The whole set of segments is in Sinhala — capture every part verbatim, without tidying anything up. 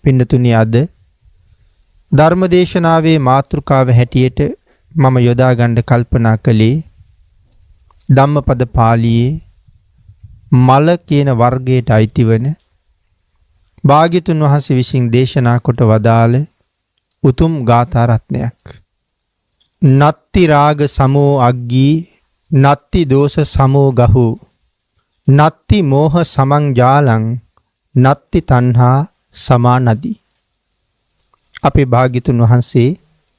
පින්නතුනි අද ධර්මදේශනාවේ මාතෘකාව හැටියට මම යොදා ගන්න කල්පනා කළේ ධම්මපද පාළියේ මල කියන වර්ගයට අයිති වන භාග්‍යතුන් වහන්සේ විසින් දේශනා කොට වදාළ උතුම් ගාථා රත්නයක්. නත්ති රාග සමෝ අග්ගී නත්ති දෝෂ සමෝ ගහු නත්ති මෝහ සමං ජාලං නත්ති තණ්හා සමා නදී. අපේ භාග්‍යතුන් වහන්සේ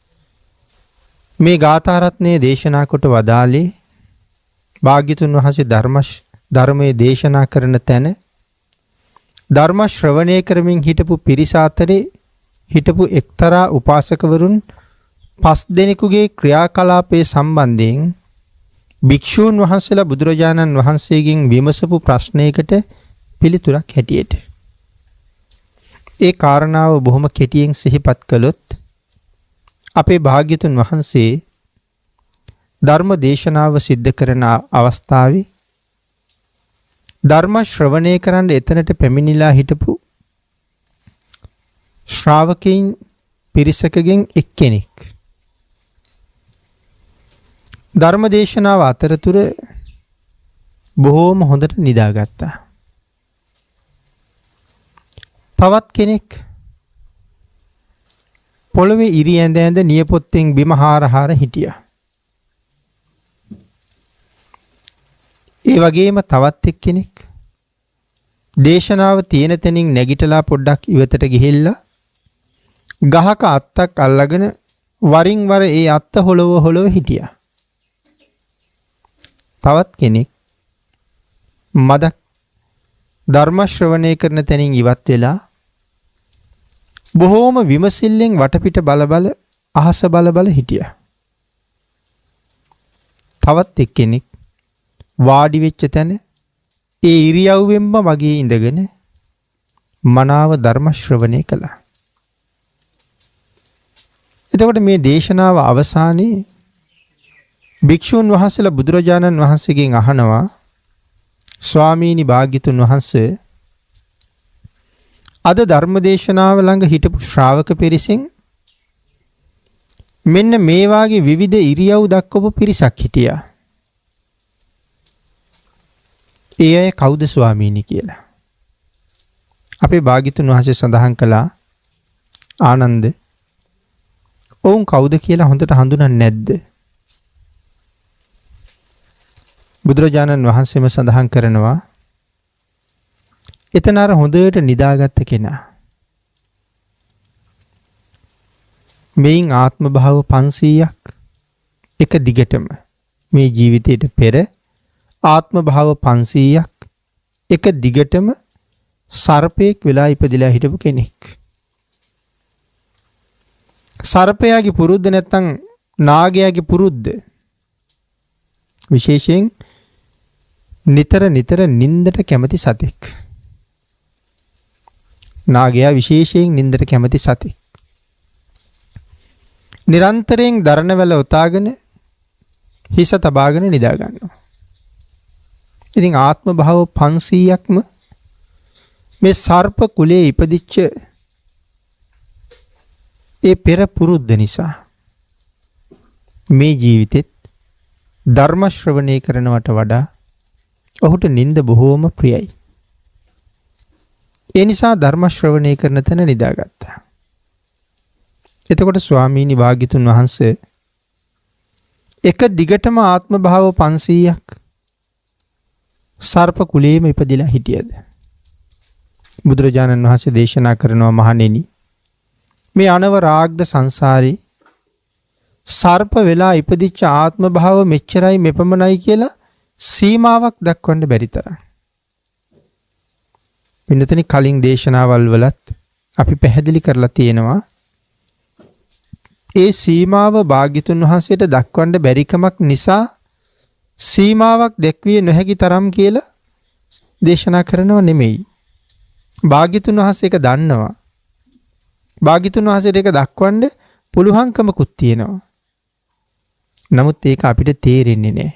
මේ ගාථා රත්නයේ දේශනා කොට වදාළේ භාග්‍යතුන් වහන්සේ ධර්ම ධර්මයේ දේශනා කරන තැන ධර්ම ශ්‍රවණය කරමින් හිටපු පිරිස අතරේ හිටපු එක්තරා උපාසකවරුන් පස් දෙනෙකුගේ ක්‍රියාකලාපයේ සම්බන්ධයෙන් භික්ෂූන් වහන්සේලා බුදුරජාණන් වහන්සේගෙන් විමසපු ප්‍රශ්නයකට පිළිතුරක් හැටියට ඒ කාරණාව බොහොම කෙටියෙන් සිහිපත් කළොත් අපේ භාග්‍යතුන් වහන්සේ ධර්ම දේශනාව සිද්ධ කරන අවස්ථාවේ ධර්ම ශ්‍රවණය කරන්න එතනට පැමිණිලා හිටපු ශ්‍රාවකයන් පිරිසකගෙන් එක්කෙනෙක් ධර්ම දේශනාව අතරතුර බොහෝම හොඳට නිදාගත්තා. තවත් කෙනෙක් පොළවේ ඉරි ඇඳ ඇඳ නියපොත්තෙන් බිම හාර හාර හිටියා. ඒ වගේම තවත් එක්කෙනෙක් දේශනාව තියෙන තැනින් නැගිටලා පොඩ්ඩක් ඉවතට ගිහිල්ලා ගහක අත්තක් අල්ලගෙන වරින් වර ඒ අත්ත හොලව හොලව හිටියා. තවත් කෙනෙක් මදක් ධර්ම ශ්‍රවණය කරන තැනින් ඉවත් වෙලා බොහෝම විමසිල්ලෙන් වටපිට බල බල අහස බල බල හිටියා. තවත් එක්කෙනෙක් වාඩි වෙච්ච තැන ඒ ඉරියව්වෙන්ම වගේ ඉඳගෙන මනාව ධර්ම ශ්‍රවණය කළා. එතකොට මේ දේශනාව අවසානයේ භික්ෂුන් වහන්සේලා බුදුරජාණන් වහන්සේගෙන් අහනවා ස්වාමීනි භාග්‍යතුන් වහන්සේ අද ධර්ම දේශනාව ළඟ හිටපු ශ්‍රාවක පිරිසෙන් මෙන්න මේ වාගේ විවිධ ඉරියව් දක්වපු පිරිසක් හිටියා. ඒ අය කවුද ස්වාමීනි කියලා. අපේ භාග්‍යතුන් වහන්සේ සඳහන් කළා ආනන්ද ඔවුන් කවුද කියලා හොඳට හඳුනන්නේ නැද්ද? බුදුරජාණන් වහන්සේම සඳහන් කරනවා එතන අර හොඳට නිදාගත්ත කෙනා. මේන් ආත්ම භාව පන්සීයක් එක දිගටම මේ ජීවිතයට පෙර ආත්ම භාව පන්සීයක් එක දිගටම සර්පයෙක් වෙලා ඉපදිලා හිටපු කෙනෙක්. සර්පයාගේ පුරුද්ද නැත්තම් නාගයාගේ පුරුද්ද විශේෂයෙන් නිතර නිතර නින්දට කැමති සතෙක්. නාගයා විශේෂයෙන් නින්දට කැමති සතෙක්. නිරන්තරයෙන් දරණ වැල උතාගෙන හිස තබාගෙන නිදා ගන්නවා. ඉතින් ආත්ම භාව පන්සීයක්ම මේ සර්ප කුලයේ ඉපදිච්ච ඒ පෙර පුරුද්ද නිසා මේ ජීවිතෙත් ධර්ම ශ්‍රවණය කරනවට වඩා ඔහුට නිନ୍ଦ බොහෝම ප්‍රියයි. ඒ නිසා ධර්ම ශ්‍රවණය කරන තැන නිදාගත්තා. එතකොට ස්වාමීනි භාග්‍යතුන් වහන්සේ එක දිගටම ආත්ම භාව පන්සීයක් සර්ප කුලයේම ඉපදිලා හිටියද? බුදුරජාණන් වහන්සේ දේශනා කරනවා මහණෙනි මේ අනවරාග්ද සංසාරේ සර්ප වෙලා ඉපදිච්ච ආත්ම භාව මෙච්චරයි මෙපමණයි කියලා සීමාවක් දක්වන්න බැරි තරම්. වෙනතනි කලින් දේශනාවල් වලත් අපි පැහැදිලි කරලා තියෙනවා ඒ සීමාව භාග්‍යතුන් වහන්සේට දක්වන්න බැරිකමක් නිසා සීමාවක් දැක්විය නොහැකි තරම් කියලා දේශනා කරනව නෙමෙයි. භාග්‍යතුන් වහන්සේ ඒක දන්නවා. භාග්‍යතුන් වහන්සේට ඒක දක්වන්න පුළුවන්කමකුත් තියෙනවා. නමුත් ඒක අපිට තේරෙන්නේ නැහැ.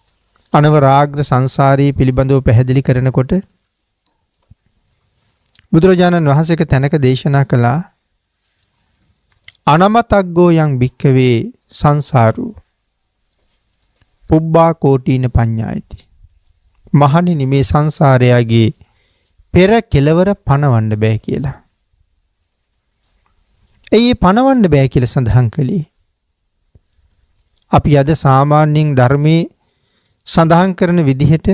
අනවරාග්‍ර සංසාරී පිළිබඳව පැහැදිලි කරනකොට බුදුරජාණන් වහන්සේක තැනක දේශනා කළා අනමතග්ගෝ යං භික්ඛවේ සංසාරු පුබ්බා කෝටීන පඤ්ඤායති. මහණෙනි මේ සංසාරයගේ පෙර කෙලවර පණවන්න බෑ කියලා. ඒ පණවන්න බෑ කියලා සඳහන් කළේ. අපි අද සාමාන්‍යයෙන් ධර්මයේ සඳහන් කරන විදිහට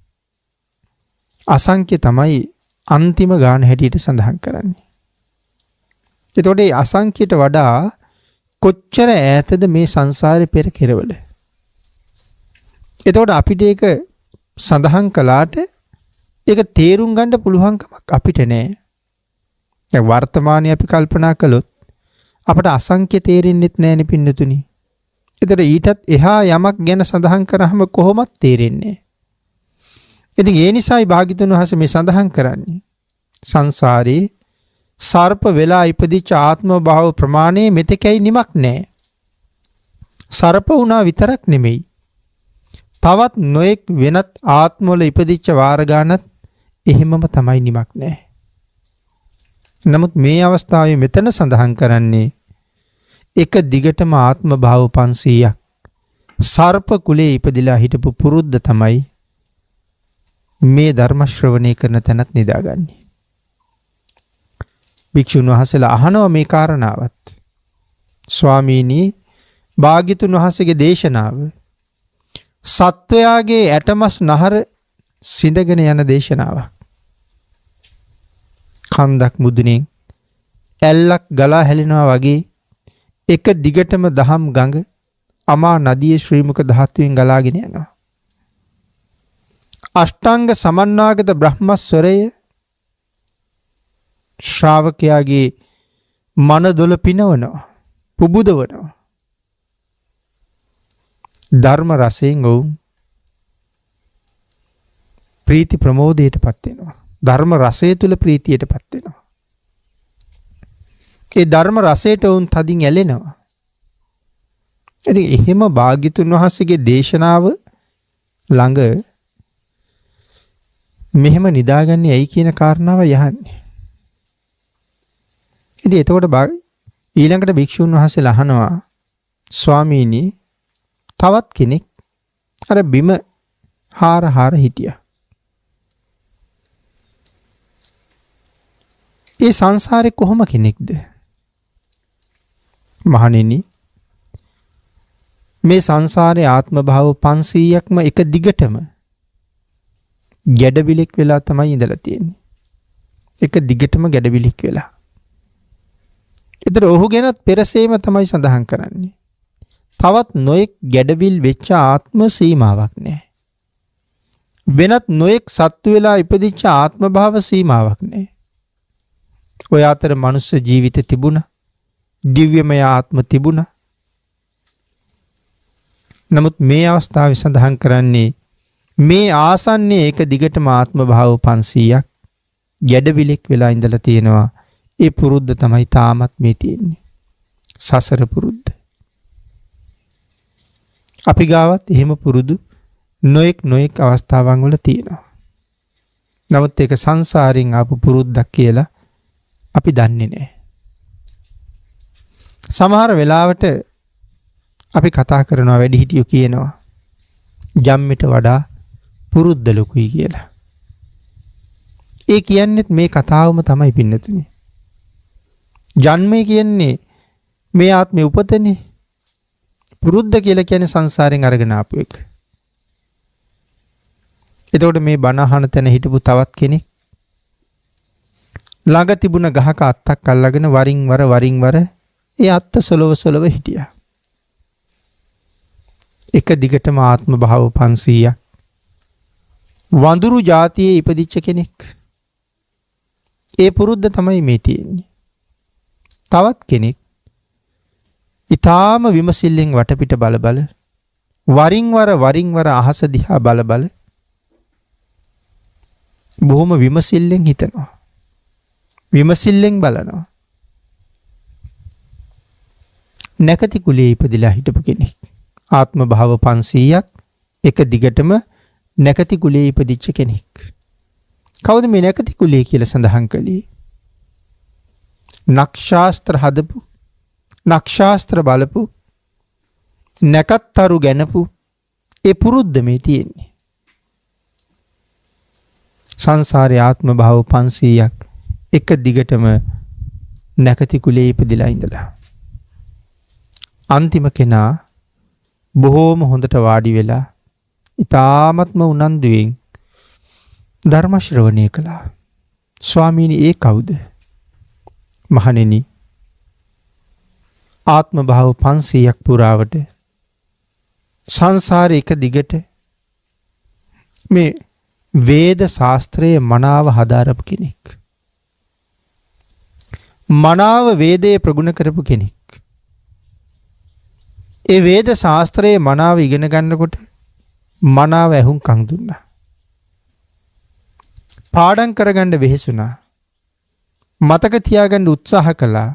අසංඛ්‍ය තමයි අන්තිම ගාන හැටියට සඳහන් කරන්නේ. එතකොට මේ අසංඛ්‍යයට වඩා කොච්චර ඈතද මේ සංසාරේ පෙර කෙරවල. එතකොට අපිට ඒක සඳහන් කළාට ඒක තේරුම් ගන්න පුළුවන්කමක් අපිට නෑ. දැන් වර්තමානයේ අපි කල්පනා කළොත් අපට අසංඛ්‍ය තේරෙන්නෙත් නෑනේ පින්නතුනි. ඒතර ඊටත් එහා යමක් ගැන සඳහන් කරාම කොහොමත් තේරෙන්නේ නෑ. ඉතින් ඒ නිසායි භාග්‍යතුන් වහන්සේ මේ සඳහන් කරන්නේ සංසාරේ සර්ප වෙලා ඉපදිච්ච ආත්ම භාව ප්‍රමාණය මෙතෙකයි නිමක් නෑ. සර්ප වුණා විතරක් නෙමෙයි. තවත් නොඑක් වෙනත් ආත්මවල ඉපදිච්ච වාර ගානත් එහෙමම තමයි නිමක් නෑ. නමුත් මේ අවස්ථාවේ මෙතන සඳහන් කරන්නේ එක දිගටම ආත්ම භාව පන්සීයක් සර්ප කුලේ ඉපදිලා හිටපු පුරුද්ද තමයි මේ ධර්ම ශ්‍රවණය කරන තැනත් නිදාගන්නේ. භික්ෂුන් වහන්සේලා අහනවා මේ කාරණාවත්. ස්වාමීනි භාග්‍යතුන් වහන්සේගේ දේශනාව සත්වයාගේ ඇටමස් නහර සිඳගෙන යන දේශනාවක්. කන්දක් මුදුනේ ඇල්ලක් ගලා හැලෙනවා වගේ එක දිගටම දහම් ගඟ අමා නදියේ ශ්‍රී මුක ධාතුවෙන් ගලාගෙන යනවා. අෂ්ටාංග සමන්නාගත බ්‍රහ්මස්වරය ශ්‍රාවකයාගේ මනදොල පිනවනවා, පුබුදවනවා. ධර්ම රසයෙන් ඔවුන් ප්‍රීති ප්‍රමෝදයට පත් වෙනවා. ධර්ම රසය තුල ප්‍රීතියට පත් වෙනවා. ඒ ධර්ම රසයට ඔවුන් තදින් ඇලෙනවා. ඉතින් එහෙම භාග්‍යතුන් වහන්සේගේ දේශනාව ළඟ මෙහෙම නිදාගන්නේ ඇයි කියන කාරණාව යහන්නේ. ඉතින් එතකොට ඊළඟට භික්ෂුන් වහන්සේලා අහනවා ස්වාමීනි තවත් කෙනෙක් අර බිම හාර හාර හිටියා. ඒ සංසාරේ කොහොම කෙනෙක්ද? මහණෙනි මේ සංසාරේ ආත්ම භාව පන්සීයක්ම එක දිගටම ගැඩවිලෙක් වෙලා තමයි ඉඳලා තියෙන්නේ. එක දිගටම ගැඩවිලෙක් වෙලා. ඒතර ඔහු ගැනත් පෙරසේම තමයි සඳහන් කරන්නේ. තවත් නොඑක් ගැඩවිල් වෙච්ච ආත්ම සීමාවක් නැහැ. වෙනත් නොඑක් සත්තු වෙලා ඉපදිච්ච ආත්ම භාව සීමාවක් නැහැ. ඔය අතර මනුස්ස ජීවිත තිබුණා. දිව්‍යමය ආත්ම තිබුණා. නමුත් මේ අවස්ථාවේ සඳහන් කරන්නේ මේ ආසන්නයේ එක දිගටම ආත්ම භාව පන්සීයක් ගැඩවිලෙක් වෙලා ඉඳලා තියෙනවා. ඒ පුරුද්ද තමයි තාමත් මේ තියෙන්නේ. සසර පුරුද්ද. අපි ගාවත් එහෙම පුරුදු නොඑක් නොඑක් අවස්ථාවන් වල තියෙනවා. නමුත් ඒක සංසාරයෙන් ආපු පුරුද්දක් කියලා අපි දන්නේ නැහැ. සමහර වෙලාවට අපි කතා කරනවා වැඩිහිටියෝ කියනවා ජම්මිට වඩා පුරුද්ද ලොකුයි කියලා. ඒ කියන්නේත් මේ කතාවම තමයි පින්නතුනේ. ජන්මය කියන්නේ මේ ආත්මේ උපතනේ. පුරුද්ද කියලා කියන්නේ සංසාරයෙන් අරගෙන ආපු එක. එතකොට මේ බණ අහන තැන හිටපු තවත් කෙනෙක් ළඟ තිබුණ ගහක අත්තක් අල්ලගෙන වරින් වර වරින් වර ඒ අත්ත සොලව සොලව හිටියා. එක දිගටම ආත්ම භාව පන්සීයක් වඳුරු జాතියේ ඉපදිච්ච කෙනෙක්. ඒ පුරුද්ද තමයි මේ තියෙන්නේ. තවත් කෙනෙක් ඊටාම විමසිල්ලෙන් වටපිට බල බල වරින් වර වරින් වර අහස දිහා බල බල බොහොම විමසිල්ලෙන් හිතනවා. විමසිල්ලෙන් බලනවා. නැකති කුලයේ ඉපදිලා හිටපු කෙනෙක්. ආත්ම භාව පන්සීයක් එක දිගටම නැකති කුලයේ ඉපදිච්ච කෙනෙක්. කවුද මේ නැකති කුලේ කියලා සඳහන් කළේ? නක්ෂාස්ත්‍ර හදපු, නක්ෂාස්ත්‍ර බලපු, නැකත්තරු ගැනපු ඒ පුරුද්ද මේ තියෙන්නේ. සංසාරේ ආත්ම භාව පන්සීයක් එක දිගටම නැකති කුලේ ඉපදිලා ඉඳලා අන්තිම කෙනා බොහෝම හොඳට වාඩි වෙලා ඊ타ත්ම උනන්දුවෙන් ධර්ම ශ්‍රවණය කළා. ස්වාමීනි ඒ කවුද? මහණෙනි, ආත්ම භාව පන්සීයක් පුරාවට සංසාරේ එක දිගට මේ වේද ශාස්ත්‍රයේ මනාව හදාරපු කෙනෙක්. මනාව වේදයේ ප්‍රගුණ කරපු කෙනෙක්. ඒ වේද ශාස්ත්‍රයේ මනාව ඉගෙන ගන්නකොට මනාව ඇහුම්කන් දුන්නා. පාඩම් කරගන්න වෙහෙසුණා. මතක තියාගන්න උත්සාහ කළා.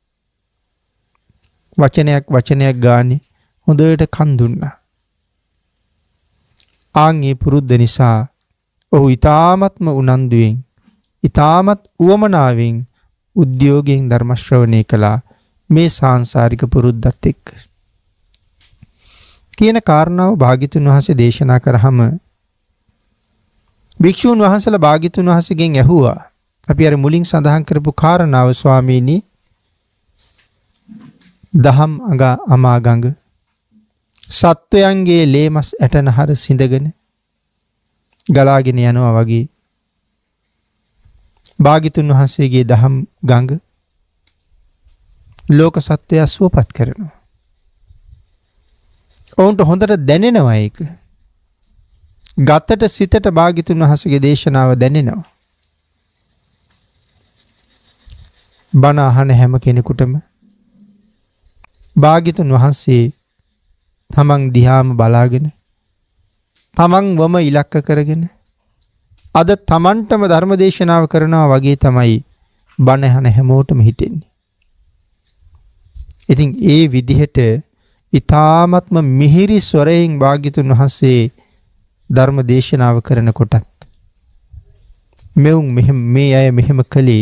වචනයක් වචනයක් ගානේ හොඳට කන් දුන්නා. ආන්ගේ පුරුද්ද නිසා ඔහු ඊ타මත්ම උනන්දුවෙන්, ඊ타මත් උවමනාවෙන් උද්‍යෝගයෙන් ධර්ම ශ්‍රවණය කළා මේ සාංශාරික පුරුද්දත් එක්ක. කියන කාරණාව භාග්‍යතුන් වහන්සේ දේශනා කරාම භික්ෂුන් වහන්සේලා භාග්‍යතුන් වහන්සේගෙන් ඇහුවා, අපි අර මුලින් සඳහන් කරපු කාරණාව ස්වාමීනි, දහම් අඟ අමා ගඟ සත්වයන්ගේ ලේමස් ඇටනහර සිඳගෙන ගලාගෙන යනවා වගේ භාග්‍යතුන් වහන්සේගේ දහම් ගඟ ලෝක සත්වයා සුවපත් කරනවා. ඔවුන්ට හොඳට දැනෙනවා ඒක. ගතට සිතට භාග්‍යතුන් වහන්සේගේ දේශනාව දැනෙනවා. බණ අහන හැම කෙනෙකුටම භාග්‍යතුන් වහන්සේ තමන් දිහාම බලාගෙන තමන් වම ඉලක්ක කරගෙන අද තමන්ටම ධර්ම දේශනාව කරනවා වගේ තමයි බණ අහන හැමෝටම හිතෙන්නේ. ඉතින් ඒ විදිහට ඊ타ත්ම මිහිරි ස්වරයෙන් භාග්‍යතුන් වහන්සේ ධර්ම දේශනාව කරනකොටත් මෙවුන් මෙහෙම මේ අය මෙහෙම කළේ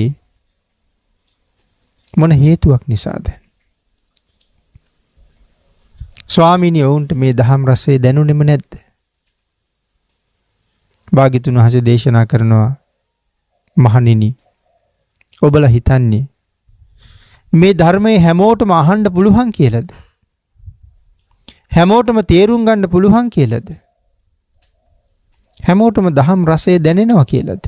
මොන හේතුවක් නිසාද? ස්වාමීනි, ඔවුන්ට මේ දහම් රසය දැනුනේම නැද්ද? භාග්‍යතුන් වහන්සේ දේශනා කරනවා, මහණෙනි, ඔබලා හිතන්නේ මේ ධර්මයේ හැමෝටම අහන්න පුළුවන් කියලාද? හැමෝටම තේරුම් ගන්න පුළුවන් කියලාද? හැමෝටම දහම් රසය දැනෙනවා කියලාද?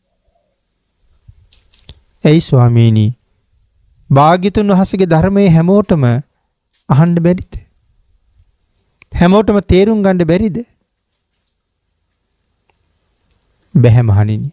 ඇයි ස්වාමීනි, භාග්‍යතුන් වහන්සේගේ ධර්මයේ හැමෝටම අහන්න බැරිද? හැමෝටම තේරුම් ගන්න බැරිද? බැහැ මහණෙනි.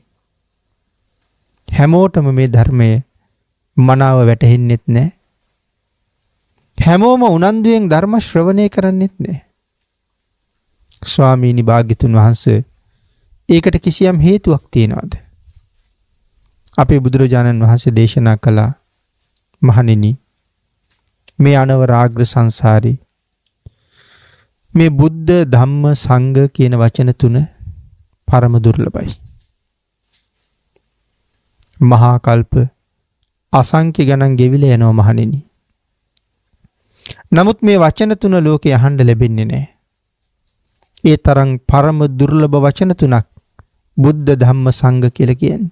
හැමෝටම මේ ධර්මය මනාව වැටහෙන්නෙත් නැහැ. හැමෝම උනන්දුවෙන් ධර්ම ශ්‍රවණය කරන්නෙත් නැහැ. ස්වාමීනි, භාග්‍යතුන් වහන්සේ ඒකට කිසියම් හේතුවක් තියනවාද? අපේ බුදුරජාණන් වහන්සේ දේශනා කළා, මහණෙනි, මේ අනවරාග්‍ර සංසාරේ මේ බුද්ධ ධම්ම සංඝ කියන වචන තුන පරම දුර්ලභයි. මහා කල්ප අසංඛ්‍ය ගණන් ගෙවිලා යනවා මහණෙනි. නමුත් මේ වචන තුන ලෝකේ අහන්න ලැබෙන්නේ නැහැ. ඒ තරම් පරම දුර්ලභ වචන තුනක් බුද්ධ ධම්ම සංඝ කියලා කියන්නේ.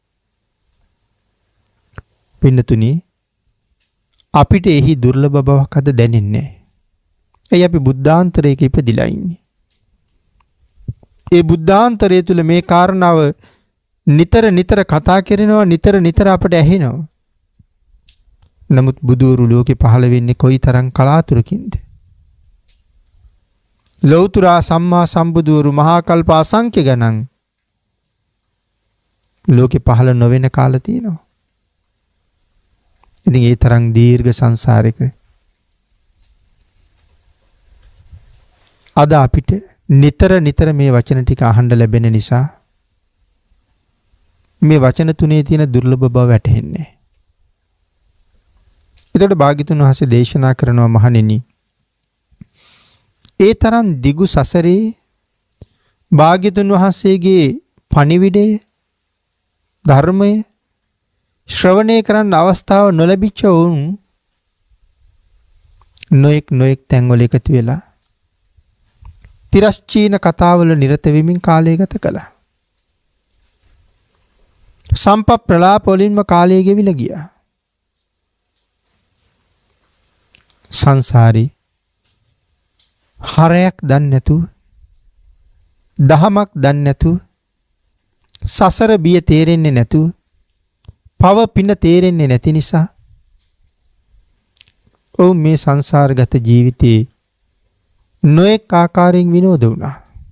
පින්නතුනි, අපිට එහි දුර්ලභ බවක් අද දැනෙන්නේ නැහැ. එයි අපි බුද්ධාන්තරයක ඉපදිලා ඉන්නේ. ඒ බුද්ධාන්තරය තුල මේ කාරණාව නිතර නිතර කතා කරනවා, නිතර නිතර අපට ඇහෙනවා. නමුත් බුදුරු ලෝකේ පහළ වෙන්නේ කොයි තරම් කලාතුරකින්ද? ලෞතර සම්මා සම්බුදුරු මහා කල්ප අසංඛ්‍ය ගණන් ලෝකේ පහළ නොවන කාල තියෙනවා. ඉතින් ඒ තරම් දීර්ඝ සංසාරික අද අපිට නිතර නිතර මේ වචන ටික අහන්න ලැබෙන නිසා මේ වචන තුනේ තියෙන දුර්ලභ බව වැටහෙන්නේ. එතකොට භාග්‍යතුන් වහන්සේ දේශනා කරනවා, මහණෙනි, ඒ තරම් දිගු සසරේ භාග්‍යතුන් වහන්සේගේ පණිවිඩය ධර්මය ශ්‍රවණය කරන්න අවස්ථාව නොලැබිච්ච වුන් නොඑක් නොඑක් තැන්වල එකතු වෙලා තිරස්චීන කතාවල නිරත වෙමින් කාලය ගත කළා. සම්පත් ප්‍රලාප වලින්ම කාලය ගෙවිලා ගියා. සංසාරේ හරයක් දන්නේ නැතුව දහමක් දන්නේ නැතුව සසර බිය තේරෙන්නේ නැතුව පව පින තේරෙන්නේ නැති නිසා ඔවුන් මේ සංසාරගත ජීවිතේ නොඑක ආකාරයෙන් විනෝද වුණා.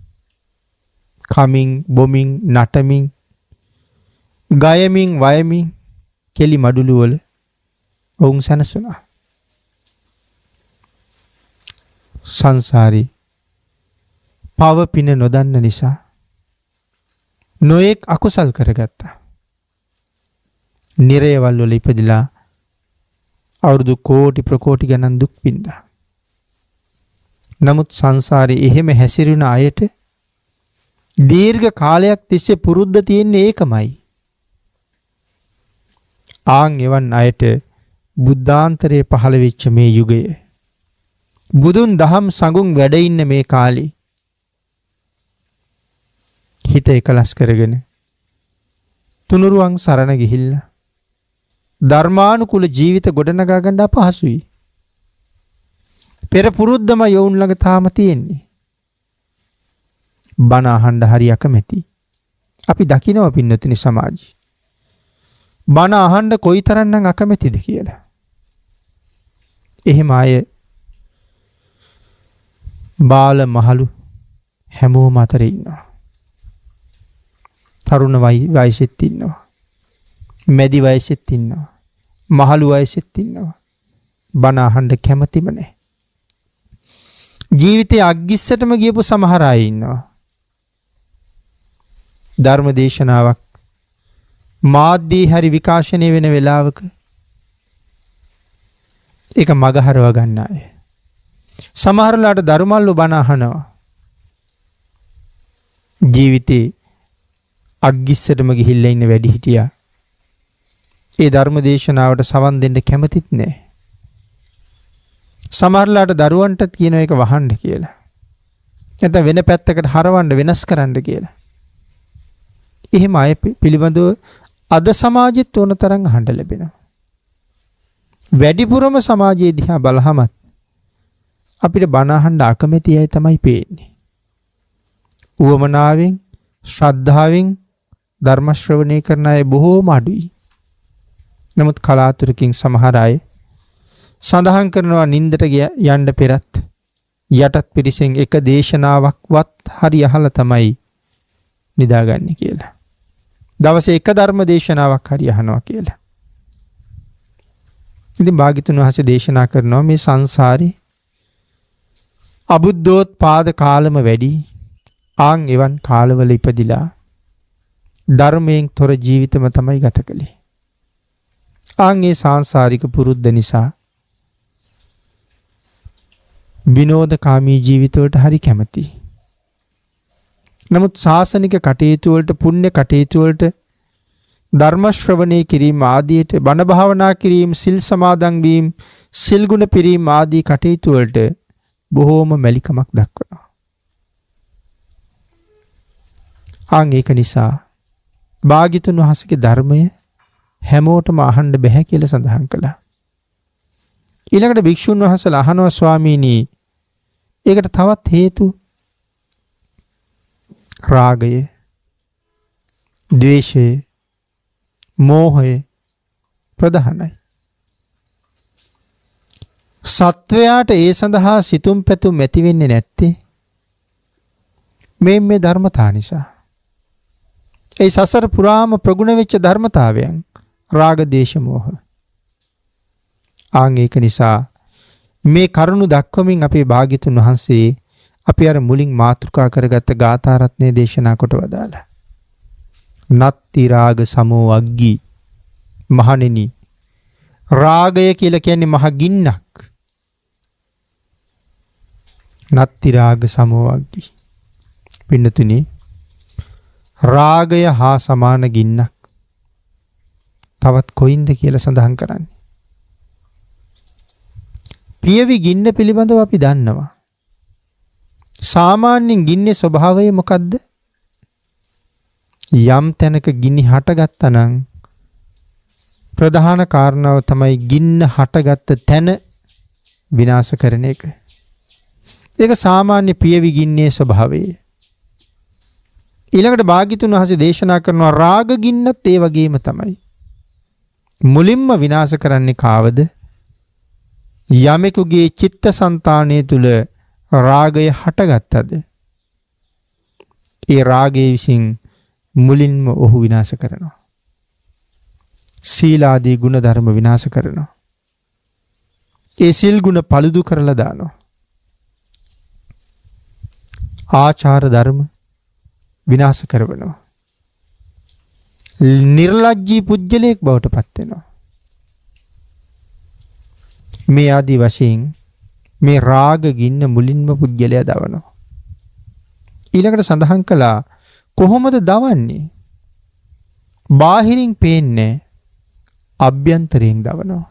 කමින් බොමින් නටමින් ගයමින් වයමින් කෙලි මඩුළු වල ඔවුන් සැනසුණා. සංසාරේ පව පින නොදන්න නිසා නොඑක් අකුසල් කරගත්තා. නිරයවල් වල ඉපදිලා අවුරුදු කෝටි ප්‍රකෝටි ගණන් දුක් විඳා. නමුත් සංසාරේ එහෙම හැසිරුණ අයට දීර්ඝ කාලයක් තිස්සේ පුරුද්ද තියෙන්නේ ඒකමයි. ආන් එවන් අයට බුද්ධාන්තරයේ පහළ වෙච්ච මේ යුගයේ බුදුන් දහම් සඟුන් වැඩ ඉන්න මේ කාලේ හිත එකලස් කරගෙන තුනුරුවන් සරණ ගිහිල්ලා ධර්මානුකූල ජීවිත ගොඩනගා ගන්න අපහසුයි. පෙර පුරුද්දම යොවුන් ළඟ තාම තියෙන්නේ. බණ අහන්න හරි අකමැති. අපි දකිනවා පින්නතුනි සමාජي. බණ අහන්න කොයිතරම්නම් අකමැතිද කියලා. එහෙම අය බාල මහලු හැමෝම අතර ඉන්නවා. තරුණ වයසෙත් ඉන්නවා. මැදි වයසෙත් ඉන්නවා. මහලු වයසෙත් ඉන්නවා. බණ අහන්න කැමතිම නැහැ. ජීවිතේ අග්ගිස්සටම ගියපු සමහර අය ඉන්නවා. ධර්ම දේශනාවක් මාධ්‍යයේ හරි විකාශනය වෙන වෙලාවක ඒක මගහරව ගන්න අය. සමහරලාට ධර්මල්ලු බණ අහනවා. ජීවිතේ අග්ගිස්සටම ගිහිල්ලා ඉන්න වැඩි හිටියා. ඒ ධර්ම දේශනාවට සවන් දෙන්න කැමතිත් නැහැ. සමහරලාට දරුවන්ටත් කියන එක වහන්න කියලා. නැත්නම් වෙන පැත්තකට හරවන්න වෙනස් කරන්න කියලා. එහෙම අය පිළිබඳව අද සමාජෙත් ඕන තරම් අහන්න ලැබෙනවා. වැඩිපුරම සමාජයේ දිහා බලහමත් අපිට බණ අහන්න අකමැති අය තමයි පේන්නේ. උවමනාවෙන් ශ්‍රද්ධාවෙන් ධර්ම ශ්‍රවණය කරන අය බොහෝම අඩුයි. නමුත් කලාතුරකින් සමහර අය සඳහන් කරනවා නින්දට යන්න පෙරත් යටත් පිරිසෙන් එක දේශනාවක්වත් හරි අහලා තමයි නිදාගන්නේ කියලා. දවසේ එක ධර්ම දේශනාවක් හරි අහනවා කියලා. ඉතින් භාග්‍යතුන් වහන්සේ දේශනා කරනවා මේ සංසාරේ අබුද්ධෝත්පාද කාලම වැඩි. ආන් එවන් කාලවල ඉපදිලා ධර්මයෙන් තොර ජීවිතම තමයි ගත කළේ. ආන් ඒ සාංශාරික පුරුද්ද නිසා විනෝදකාමී ජීවිතවලට හරි කැමතියි. නමුත් ශාසනික කටයුතු වලට පුණ්‍ය කටයුතු වලට ධර්ම ශ්‍රවණය කිරීම ආදියට බණ භාවනා කිරීම සිල් සමාදන් වීම සිල් ගුණ පිරීම ආදී කටයුතු වලට බොහෝම මැලිකමක් දක්වනවා. ආන් ඒක නිසා භාග්‍යතුන් වහන්සේගේ ධර්මය හැමෝටම අහන්න බෑ කියලා සඳහන් කළා. ඊළඟට භික්ෂුන් වහන්සේලා අහනවා ස්වාමීනි ඒකට තවත් හේතු රාගය, ද්වේෂය, මෝහය ප්‍රධානයි. සත්වයාට ඒ සඳහා සිතුම් පැතුම් ඇති වෙන්නේ නැත්තේ මේ මේ ධර්මතා නිසා. ඒ සසර පුරාම ප්‍රගුණ වෙච්ච ධර්මතාවයන් රාග, දේශ, මෝහ. ආන් ඒක නිසා මේ කරුණු දක්වමින් අපේ භාග්‍යතුන් වහන්සේ අපි අර මුලින් මාතෘකා කරගත්ත ගාථා රත්නය දේශනා කොට වදාලා. නත්ති රාග සමෝ අග්ගී. මහණෙනි රාගය කියලා කියන්නේ මහ ගින්නක්. නත්ති රාග සමෝ අග්ගී. පින්නතුනි රාගය හා සමාන ගින්නක් තවත් කොයින්ද කියලා සඳහන් කරන්නේ. පියවි ගින්න පිළිබඳව අපි දන්නවා. සාමාන්‍යයෙන් ගින්නේ ස්වභාවය මොකද්ද? යම් තැනක ගිනි හටගත්තා නම් ප්‍රධාන කාරණාව තමයි ගින්න හටගත්ත තැන විනාශ කරන එක. ඒක සාමාන්‍ය පියවි ගින්නේ ස්වභාවය. ඊළඟට භාග්‍යතුන් වහන්සේ දේශනා කරනවා රාග ගින්නත් ඒ වගේම තමයි. මුලින්ම විනාශ කරන්නේ කාවද? යමෙකුගේ චිත්තසංතානය තුල රාගය හටගත්තද ඒ රාගයේ විසින් මුලින්ම ඔහු විනාශ කරනවා. සීලාදී ගුණ ධර්ම විනාශ කරනවා. ඒ සිල් ගුණ පළුදු කරලා දානවා. ආචාර ධර්ම විනාශ කරනවා. නිර්ලජ්ජී පුජ්‍යලයක් බවට පත් වෙනවා. මේ ආදී වශයෙන් මේ රාග ගින්න මුලින්ම පුජ්‍යලයා දවනවා. ඊළඟට සඳහන් කළා කොහොමද දවන්නේ? බාහිරින් පේන්නේ අභ්‍යන්තරයෙන් දවනවා.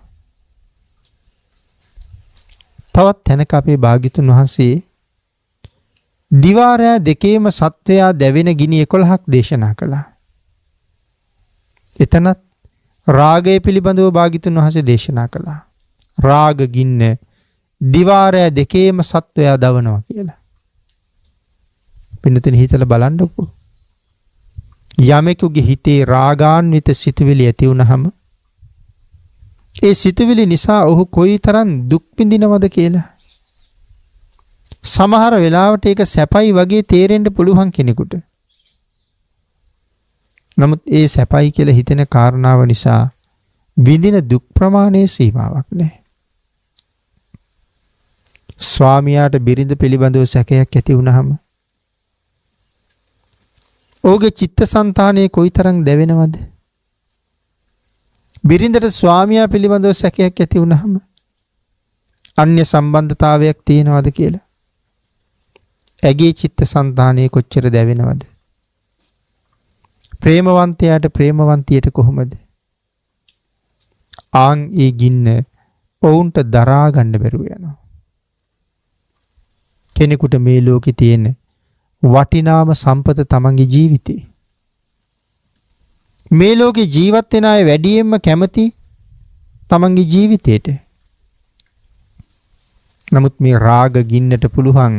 තවත් තැනක අපේ භාග්‍යතුන් වහන්සේ දිවා රෑ දෙකේම සත්වයා දැවෙන ගිනි එකොළහක් දේශනා කළා. එතනත් රාගය පිළිබඳව භාග්‍යතුන් වහන්සේ දේශනා කළා. රාග ගින්න දිවා රෑ දෙකේම සත්වයා දවනවා කියලා. පින්නතුනි හිතලා බලන්නකෝ. යමෙකුගේ හිතේ රාගාන්විත සිතුවිලි ඇති වුනහම ඒ සිතුවිලි නිසා ඔහු කොයිතරම් දුක් විඳිනවද කියලා. සමහර වෙලාවට ඒක සැපයි වගේ තේරෙන්න පුළුවන් කෙනෙකුට. නමුත් ඒ සැපයි කියලා හිතෙන කාරණාව නිසා විඳින දුක් ප්‍රමාණයේ සීමාවක් නැහැ. ස්වාමියාට බිරිඳ පිළිබඳව සැකයක් ඇති වුනහම ඔහුගේ චිත්තසංතානයේ කොයිතරම් දැවෙනවද? බිරිඳට ස්වාමියා පිළිබඳව සැකයක් ඇති වුනහම අන්‍ය සම්බන්ධතාවයක් තියෙනවද කියලා ඇගේ චිත්තසංතානයේ කොච්චර දැවෙනවද? ප්‍රේමවන්තයාට ප්‍රේමවන්තියට කොහොමද? ආන් ඒ ගින්න ඔවුන්ට දරා ගන්න බැරුව යනවා. කෙනෙකුට මේ ලෝකේ තියෙන වටිනාම සම්පත තමන්ගේ ජීවිතේ. මේ ලෝකේ ජීවත් වෙන අය වැඩියෙන්ම කැමති තමන්ගේ ජීවිතේට. නමුත් මේ රාග ගින්නට පුළුවන්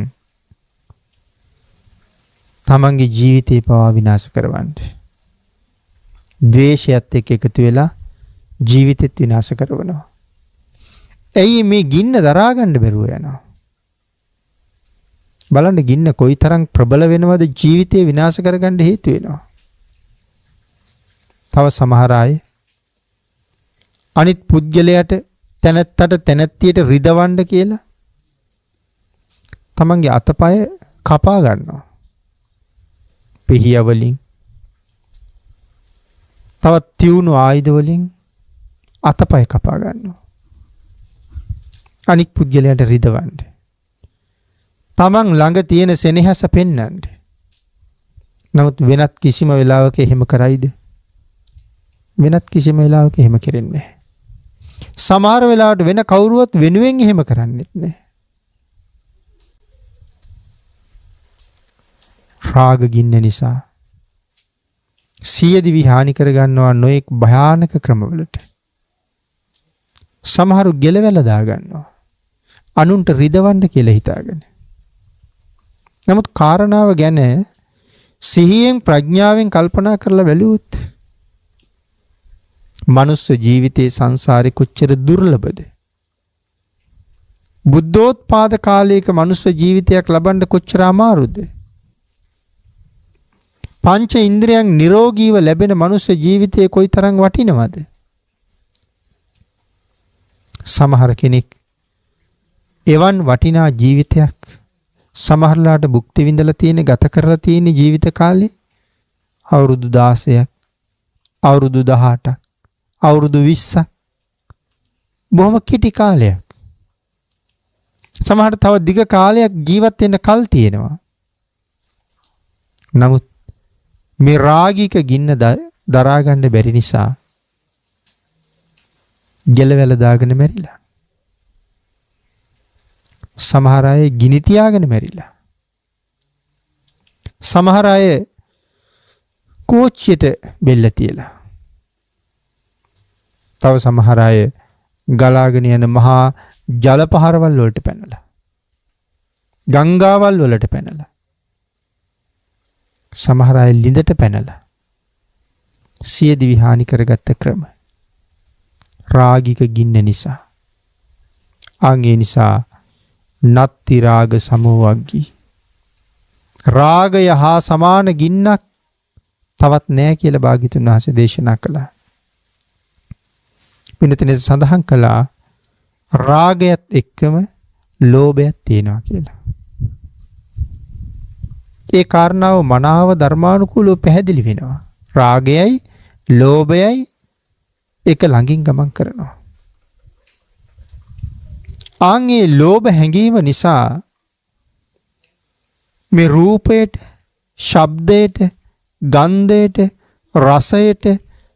තමන්ගේ ජීවිතේ පවා විනාශ කරවන්න. ද්වේෂයත් එක්ක එකතු වෙලා ජීවිතෙත් විනාශ කරනවා. ඇයි මේ ගින්න දරා ගන්න බැරුව යනවා? බලන්න ගින්න කොයිතරම් ප්‍රබල වෙනවද ජීවිතේ විනාශ කරගන්න හේතු වෙනවා. තව සමහර අය අනිත් පුද්ගලයාට තැනැත්තට තැනැත්තියට රිදවන්න කියලා තමන්ගේ අතපය කපා ගන්නවා. පිහිය වලින් තවත් තියුණු ආයුධ වලින් අතපය කපා ගන්නවා. අනික් පුද්ගලයාට රිදවන්න. තමන් ළඟ තියෙන සෙනෙහස පෙන්වන්න. නමුත් වෙනත් කිසිම වෙලාවක එහෙම කරයිද? වෙනත් කිසිම වෙලාවක එහෙම කරන්නේ නැහැ. සමහර වෙලාවට වෙන කවුරුවත් වෙනුවෙන් එහෙම කරන්නේත් නැහැ. රාග ගින්න නිසා සිය දිවි හානි කර ගන්නවා නොඑක් භයානක ක්‍රමවලට. සමහරු ගෙලවැල දා ගන්නවා. අනුන්ට රිදවන්න කියලා හිතාගෙන. නමුත් කාරණාව ගැන සිහියෙන් ප්‍රඥාවෙන් කල්පනා කරලා බැලුවොත් මනුස්ස ජීවිතයේ සංසාරේ කොච්චර දුර්ලභද? බුද්ධෝත්පාද කාලයක මනුස්ස ජීවිතයක් ලබන්න කොච්චර අමාරුද? පංච ඉන්ද්‍රියන් නිරෝගීව ලැබෙන මනුස්ස ජීවිතයේ කොයිතරම් වටිනවද? සමහර කෙනෙක් එවන් වටිනා ජීවිතයක් සමහරලාට භුක්ති විඳලා තියෙන ගත කරලා තියෙන ජීවිත කාලේ අවුරුදු දාසයක් අවුරුදු දහඅටක් අවුරුදු විස්සක් බොහොම කෙටි කාලයක්. සමහරට තව දිග කාලයක් ජීවත් වෙන්න කල් තියෙනවා. නමුත් මේ රාගික ගින්න දරා ගන්න බැරි නිසා ගෙලවැල දාගෙන මැරිලා. සමහර අය ගිනි තියාගෙන මැරිලා. සමහර අය කෝච්චියට බෙල්ල තියලා. තව සමහර අය ගලාගෙන යන මහා ජල පහරවල් වලට පැනලා. ගංගාවල් වලට පැනලා. සමහර අය ලිඳට පැනලා. සියදිවි හානි කරගත්ත ක්‍රම. රාගික ගින්න නිසා. ආන්ගේ නිසා නත්ති රාග සමෝවග්ගී. රාගය හා සමාන ගින්නක් තවත් නෑ කියලා භාග්‍යවතුන් වහන්සේ දේශනා කළා. පින්නතනේ සඳහන් කළා රාගයත් එක්කම ලෝභයත් තියෙනවා කියලා. ඒ කාරණාව මනාව ධර්මානුකූලව පැහැදිලි වෙනවා. රාගයයි ලෝභයයි එක ළඟින් ගමන් කරනවා. ආන්ගේ ලෝභ හැඟීම නිසා මේ රූපයට, ශබ්දයට, ගන්ධයට, රසයට,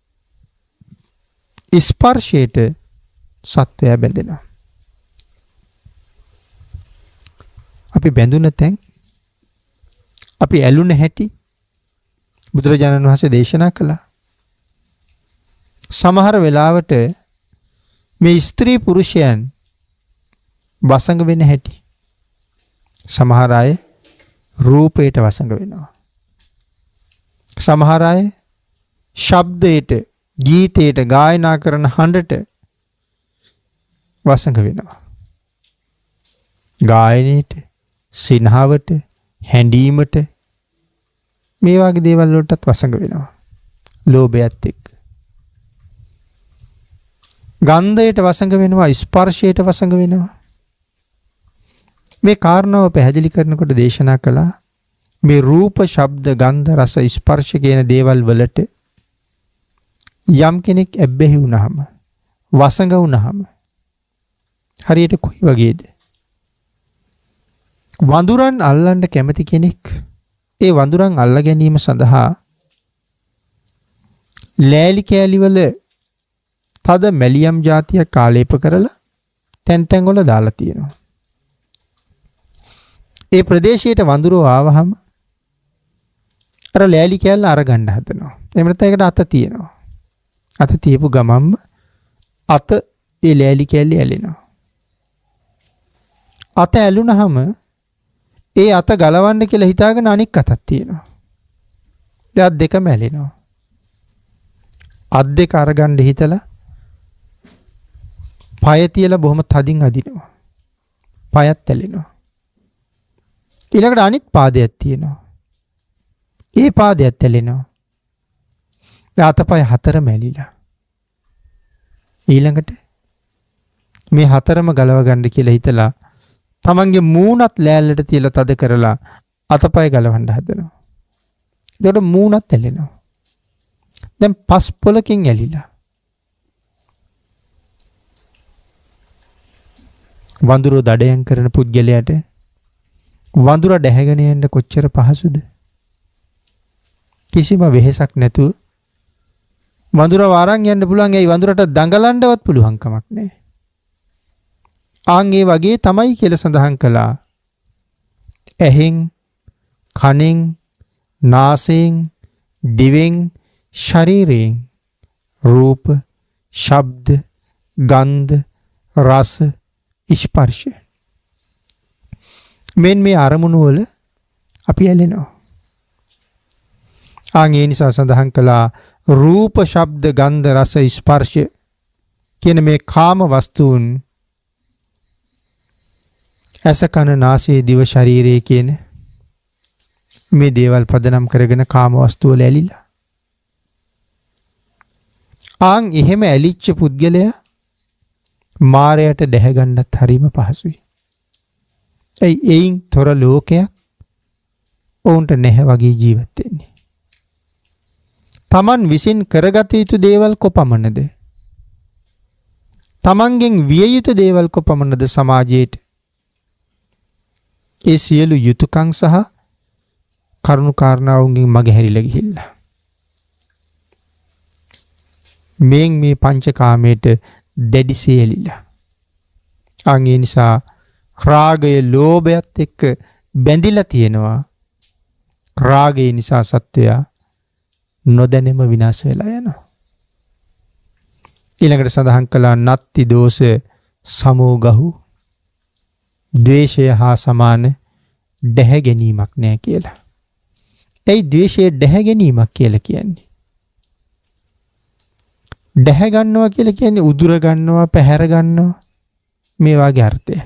ස්පර්ශයට සත්වයා බැඳෙනවා. අපි බැඳුන තැන්, අපි ඇලුන හැටි බුදුරජාණන් වහන්සේ දේශනා කළා. සමහර වෙලාවට මේ ස්ත්‍රී පුරුෂයන් වසඟ වෙන හැටි. සමහර අය රූපයට වසඟ වෙනවා. සමහර අය ශබ්දයට, ගීතයට, ගායනා කරන හඬට වසඟ වෙනවා. ගායනයට, සිනහවට, හැඬීමට මේ වගේ දේවල් වලටත් වසඟ වෙනවා. ලෝභයත් එක්ක. ගන්ධයට වසඟ වෙනවා, ස්පර්ශයට වසඟ වෙනවා. මේ කාරණාව පැහැදිලි කරනකොට දේශනා කළා මේ රූප, ශබ්ද, ගන්ධ, රස, ස්පර්ශ කියන දේවල් වලට යම් කෙනෙක් ඇබ්බැහි වුණාම, වසඟ වුණාම හරියට කොයි වගේද? වඳුරන් අල්ලන්න කැමති කෙනෙක් ඒ වඳුරන් අල්ල ගැනීම සඳහා ලෑලි කෑලි වල තද මැලියම් జాතියක් කාලේප කරලා තැන් තැන් වල දාලා තියෙනවා. ඒ ප්‍රදේශයට වඳුරෝ ආවහම අර ලෑලි කෑල්ල අරගන්න හදනවා. එහෙම නැත්නම් ඒකට අත තියෙනවා. අත තියපු ගමම්ම අත ඒ ලෑලි කෑල්ලේ ඇලෙනවා. අත ඇලුනහම ඒ අත ගලවන්න කියලා හිතාගෙන අනික් අතක් තියෙනවා. ඒ අත් දෙකම ඇලෙනවා. අත් දෙක අරගන්න හිතලා පය තියලා බොහොම තදින් අදිනවා. පයත් ඇලෙනවා. ඊළඟට අනිත් පාදයක් තියෙනවා. ඒ පාදයක් ඇලෙනවා. ඒ අතපය හතරම ඇලිලා. ඊළඟට මේ හතරම ගලව ගන්න කියලා හිතලා තමන්ගේ මූණත් ලෑල්ලට තියලා තද කරලා අතපය ගලවන්න හදනවා. ඒකට මූණත් ඇලෙනවා. දැන් පස් පොලකින් ඇලිලා. වඳුරෝ දඩයන් කරන පුද්ගලයාට වඳුර දැහැගෙන යන්න කොච්චර පහසුද? කිසිම වෙහෙසක් නැතුව වඳුර වරන් යන්න පුළුවන්. ඒ වඳුරට දඟලන්නවත් පුළුවන් කමක් නැහැ. ආන් ඒ වගේ තමයි කියලා සඳහන් කළා. ඇහෙන්, කනෙන්, නාසයෙන්, දිවෙන්, ශරීරයෙන් රූප, ශබ්ද, ගන්ධ, රස, ස්පර්ශ මෙන් මේ අරමුණු වල අපි ඇලෙනවා. ආන් ඒ නිසා සඳහන් කළා රූප, ශබ්ද, ගන්ධ, රස, ස්පර්ශ කියන මේ කාම වස්තුන් ඇස, කන, නාසය, දිව, ශරීරය කියන මේ දේවල් පදනම් කරගෙන කාම වස්තු වල ඇලිලා. ආන් එහෙම ඇලිච්ච පුද්ගලයා මාරයට දැහැගන්නත් හරිම පහසුයි. ඒ එයින් තොර ලෝකයක් ඔවුන්ට නැහැ වගේ ජීවත් වෙන්නේ. තමන් විසින් කරගත යුතු දේවල් කොපමණද? තමන්ගෙන් විය යුතු දේවල් කොපමණද සමාජයට? ඒ සියලු යුතුයකම් සහ කරුණු කාරණාවන්ගෙන් මගහැරිලා ගිහිල්ලා. මෙන් මේ පංචකාමයට දැඩිසේ ඇලිලා. අන් ඒ නිසා රාගය ලෝභයත් එක්ක බැඳිලා තියෙනවා. රාගය නිසා සත්වයා නොදැනෙම විනාශ වෙලා යනවා. ඊළඟට සඳහන් කළා නත්ති දෝෂ සමෝගහු. ද්වේෂය හා සමාන දැහැ ගැනීමක් නෑ කියලා. ඒයි ද්වේෂය දැහැ ගැනීමක් කියලා කියන්නේ. දැහැ ගන්නවා කියලා කියන්නේ උදුර ගන්නවා, පැහැර ගන්නවා මේ වගේ අර්ථයක්.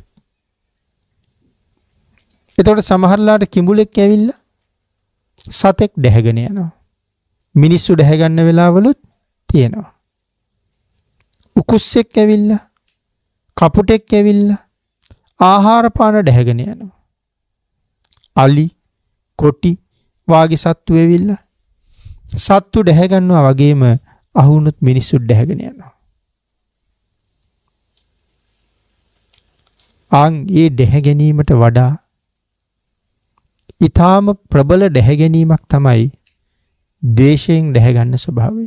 එතකොට සමහරලාට කිඹුලෙක් ඇවිල්ලා සතෙක් දැහැගෙන යනවා. මිනිස්සු දැහැ ගන්න වෙලාවලුත් තියෙනවා. උකුස්සෙක් ඇවිල්ලා, කපුටෙක් ඇවිල්ලා ආහාර පාන දැහැගෙන යනවා. අලි, කොටි වාගේ සත්තු ඇවිල්ලා සත්තු දැහැ ගන්නවා වගේම අහුනොත් මිනිස්සු දැහැගෙන යනවා. ආන් ඒ දැහැ ගැනීමට වඩා ඊටාම ප්‍රබල දැහැ ගැනීමක් තමයි ද්වේෂයෙන් දැහැ ගන්න ස්වභාවය.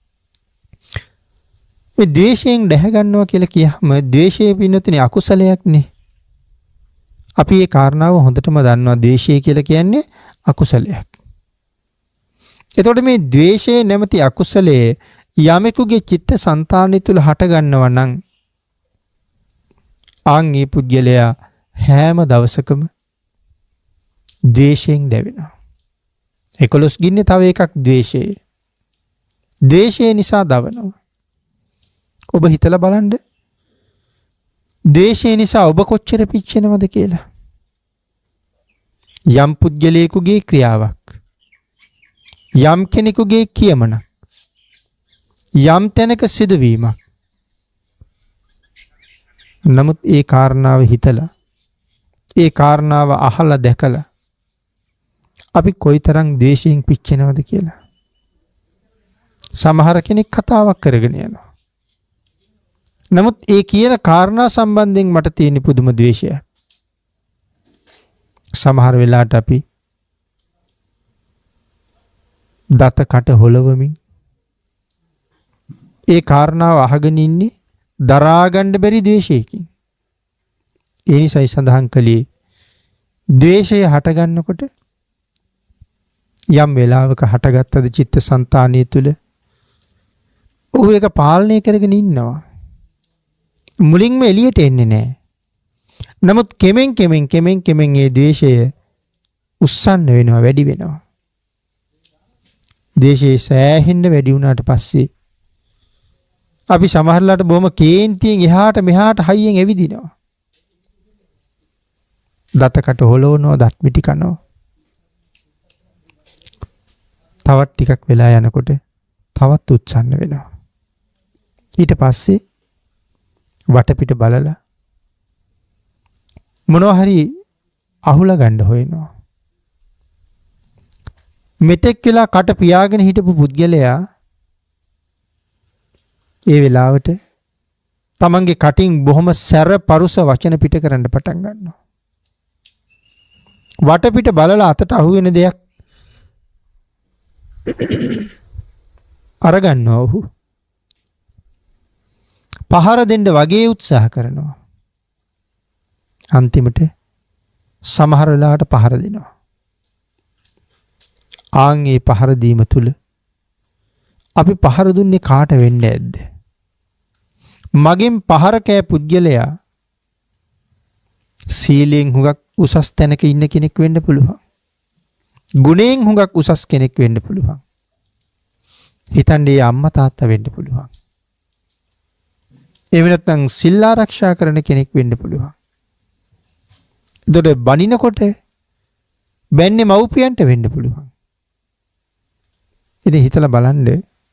මේ ද්වේෂයෙන් දැහැ ගන්නවා කියලා කියහම ද්වේෂයේ පින්නතුනේ අකුසලයක්නේ. අපි මේ කාරණාව හොඳටම දන්නවා. ද්වේෂය කියලා කියන්නේ අකුසලයක්. එතකොට මේ ද්වේෂය නැමැති අකුසලයේ යමෙකුගේ චිත්ත සංතානය තුල හට ගන්නවා නම් ආන් මේ පුද්ගලයා හැම දවසකම ද්වේෂයෙන් දැවෙනවා. එකොළොස් ගින්නේ තව එකක් ද්වේෂය. ද්වේෂය නිසා දවනවා. ඔබ හිතලා බලන්න. ද්වේෂය නිසා ඔබ කොච්චර පිච්චෙනවද කියලා. යම් පුද්ගලයෙකුගේ ක්‍රියාවක්, යම් කෙනෙකුගේ කියමනක්, යම් තැනක සිදුවීමක්. නමුත් ඒ කාරණාව හිතලා, ඒ කාරණාව අහලා දැකලා අපි කොයිතරම් ද්වේෂයෙන් පිච්චෙනවද කියලා. සමහර කෙනෙක් කතාවක් කරගෙන යනවා. නමුත් ඒ කියන කාරණා සම්බන්ධයෙන් මට තියෙන පුදුම ද්වේෂයක්. සමහර වෙලාවට අපි දත කට හොලවමින් ඒ කාරණාව අහගෙන ඉන්නේ දරා ගන්න බැරි ද්වේෂයකින්. ඒ නිසායි සඳහන් කළේ ද්වේෂය හට ගන්නකොට යම් වෙලාවක හටගත්තද චිත්ත සංතානිය තුල ඔහු ඒක පාලනය කරගෙන ඉන්නවා. මුලින්ම එළියට එන්නේ නැහැ. නමුත් කෙමෙන් කෙමෙන් කෙමෙන් කෙමෙන් ඒ ද්වේෂය උස්සන්න වෙනවා, වැඩි වෙනවා. ද්වේෂය සෑහෙන්න වැඩි වුණාට පස්සේ අපි සමහරලාට බොහොම කේන්තියෙන් එහාට මෙහාට හයියෙන් ඇවිදිනවා. දතකට හොලවනවා, දත් මිටි කනවා. තවත් ටිකක් වෙලා යනකොට තවත් උත්සන්න වෙනවා. ඊට පස්සේ වටපිට බලලා මොනවා හරි අහුලා ගන්න හොයනවා. මෙතෙක් වෙලා කට පියාගෙන හිටපු පුද්ගලයා ඒ වෙලාවට තමන්ගේ කටින් බොහොම සැර පරුස වචන පිට කරන්න පටන් ගන්නවා. වටපිට බලලා අතට අහුවෙන දෙයක් අරගන්නවා ඔහු. පහර දෙන්න වගේ උත්සාහ කරනවා. අන්තිමට සමහර වෙලාවට පහර දෙනවා. ආන් ඒ පහර දීම තුල අපි පහර දුන්නේ කාට වෙන්න ඇද්ද? මගෙන් පහර කෑ පුද්ගලයා සීලෙන් හුඟක් උසස් තැනක ඉන්න කෙනෙක් වෙන්න පුළුවන්. ගුණයෙන් හුඟක් උසස් කෙනෙක් වෙන්න පුළුවන්. හිතන්නේ අම්මා තාත්තා වෙන්න පුළුවන්. එහෙම නැත්නම් සිල් ආරක්ෂා කරන කෙනෙක් වෙන්න පුළුවන්. එතකොට බනිනකොට බැන්නේ මව්පියන්ට වෙන්න පුළුවන්. ඉතින් හිතලා බලන්න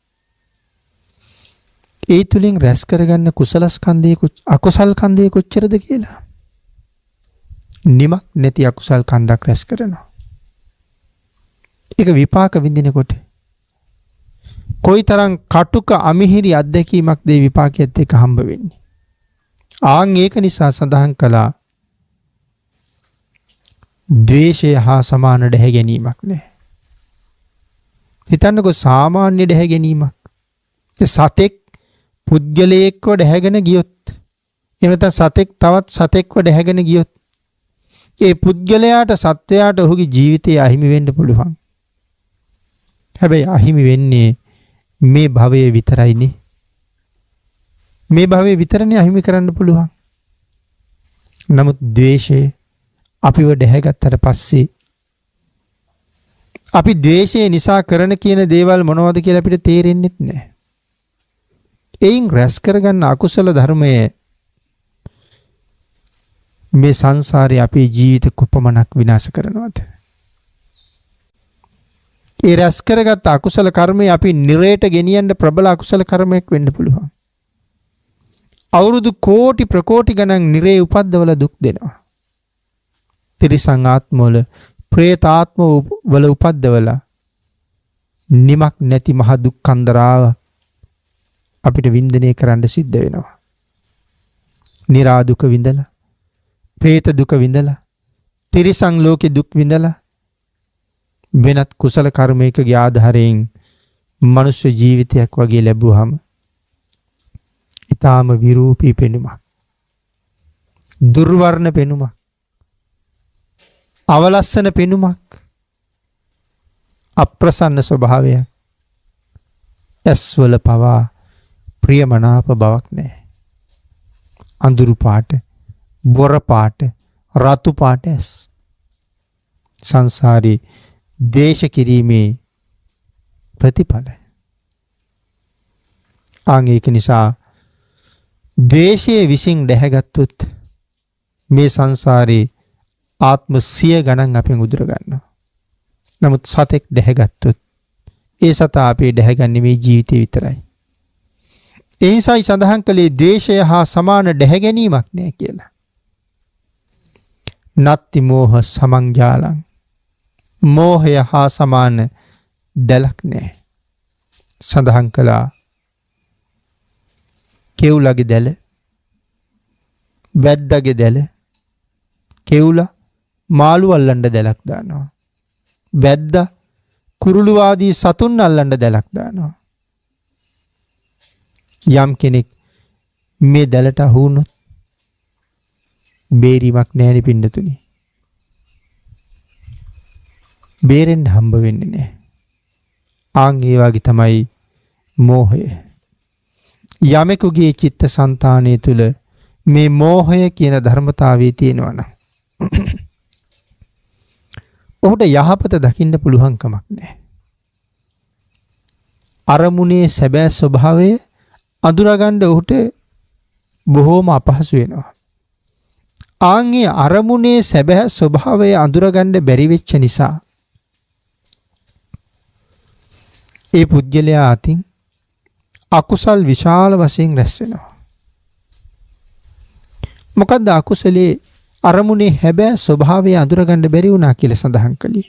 ඒ තුලින් රැස් කරගන්න කුසල ස්කන්ධයේ අකුසල් කන්දේ කොච්චරද කියලා. නිමක් නැති අකුසල් කන්දක් රැස් කරනවා. ඒක විපාක විඳිනකොට කොයිතරම් කටුක අමිහිරි අත්දැකීමක් දේ විපාකයේත් එක්ක හම්බ වෙන්නේ. ආන් ඒක නිසා සඳහන් කළා ද්වේෂය හා සමාන දැහැ ගැනීමක් නෑ. හිතන්නකෝ සාමාන්‍ය දැහැ ගැනීමක්. සතෙක් පුද්ගලයෙක්ව ඩැහැගෙන ගියොත් එහෙම නැත්නම් සතෙක් තවත් සතෙක්ව ඩැහැගෙන ගියොත් ඒ පුද්ගලයාට සත්වයාට ඔහුගේ ජීවිතය අහිමි වෙන්න පුළුවන්. හැබැයි අහිමි වෙන්නේ මේ භවයේ විතරයිනේ. මේ භවයේ විතරනේ අහිමි කරන්න පුළුවන්. නමුත් ද්වේෂය අපිව ඩැහැගත්තට පස්සේ අපි ද්වේෂය නිසා කරන කියන දේවල් මොනවද කියලා අපිට තේරෙන්නේ නැහැ. එයින් රැස් කරගන්න අකුසල ධර්මය මේ සංසාරේ අපේ ජීවිත කොපමණක් විනාශ කරනවද? ඒ රැස් කරගත් අකුසල කර්මය අපි නිරේට ගෙනියන්න ප්‍රබල අකුසල කර්මයක් වෙන්න පුළුවන්. අවුරුදු කෝටි ප්‍රකෝටි ගණන් නිරේ උපද්දවල දුක් දෙනවා. තිරිසං ආත්මවල ප්‍රේතාත්ම වල උපද්දවල නිමක් නැති මහ දුක් කන්දරාව අපිට වින්දනය කරන්න සිද්ධ වෙනවා. නිරා දුක විඳලා, ප්‍රේත දුක විඳලා, තිරිසං ලෝකේ දුක් විඳලා වෙනත් කුසල කර්මයකගේ ආධාරයෙන් මනුෂ්‍ය ජීවිතයක් වගේ ලැබුවාම ඊටාම විරූපී පෙනුමක්, දුර්වර්ණ පෙනුමක්, අවලස්සන පෙනුමක්, අප්‍රසන්න ස්වභාවයක්, ඇස්වල පවා ප්‍රියමනාප බවක් නැහැ. අඳුරු පාට, බොර පාට, රතු පාට ඇස්. සංසාරේ දේශ කිරීමේ ප්‍රතිඵලයි. ආන් ඒක නිසා ද්වේෂයේ විසින් දැහැගත්තොත් මේ සංසාරේ ආත්ම සිය ගණන් අපෙන් උදුර ගන්නවා. නමුත් සතෙක් දැහැගත්තොත් ඒ සතා අපේ දැහැගන්නේ මේ ජීවිතේ විතරයි. ඒ නිසායි සඳහන් කළේ ද්වේෂය හා සමාන දැහැ ගැනීමක් නෑ කියලා. නත්ති මෝහ සමංජාලං. මෝහය හා සමාන දැලක් නෑ. සඳහන් කළා කෙවුලගේ දැල, වැද්දගේ දැල, කෙවුලා මාළු අල්ලන්න දැලක් දානවා. වැද්දා කුරුළු ආදී සතුන් අල්ලන්න දැලක් දානවා. යම් කෙනෙක් මේ දැලට අහු වුණොත් බේරීමක් නැහැ පින්නතුනි. බේරෙන්න හම්බ වෙන්නේ නැහැ. ආන් ඒ වගේ තමයි මෝහය. යමෙකුගේ චිත්ත සංතානය තුල මේ මෝහය කියන ධර්මතාවය තියෙනවා නම් ඔහුට යහපත දකින්න පුළුවන් කමක් නැහැ. අරමුණේ සැබෑ ස්වභාවය අඳුරගන්න ඔහුට බොහෝම අපහසු වෙනවා. ආන්ගේ අරමුණේ සැබෑ ස්වභාවය අඳුරගන්න බැරි වෙච්ච නිසා ඒ පුද්ගලයා අතින් අකුසල් විශාල වශයෙන් රැස් වෙනවා. මොකද්ද අකුසලේ අරමුණේ හැබෑ ස්වභාවය අඳුරගන්න බැරි වුණා කියලා සඳහන් කළේ?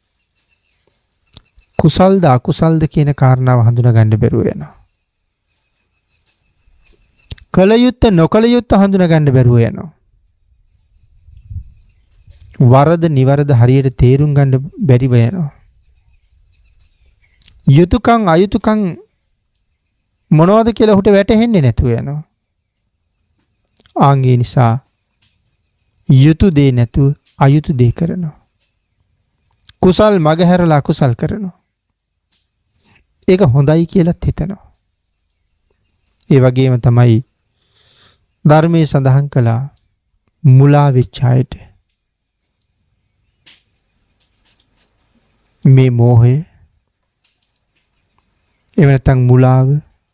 කුසල්ද අකුසල්ද කියන කාරණාව හඳුනගන්න බැරුව යනවා. කල යුත්ත නොකල යුත්ත හඳුනගන්න බැරුව යනවා. වරද නිවරද හරියට තේරුම් ගන්න බැරිව යනවා. යුතුයකම් අයුතුයකම් මොනවද කියලා ඔහුට වැටහෙන්නේ නැතුව යනවා. ආන්ගේ නිසා යුතු දේ නැතුව අයුතු දේ කරනවා. කුසල් මගහැරලා අකුසල් කරනවා. ඒක හොඳයි කියලාත් හිතනවා. ඒ වගේම තමයි ධර්මයේ සඳහන් කළා මුලා වෙච්ච අයට මේ මෝහය එහෙම නැත්නම් මුලාව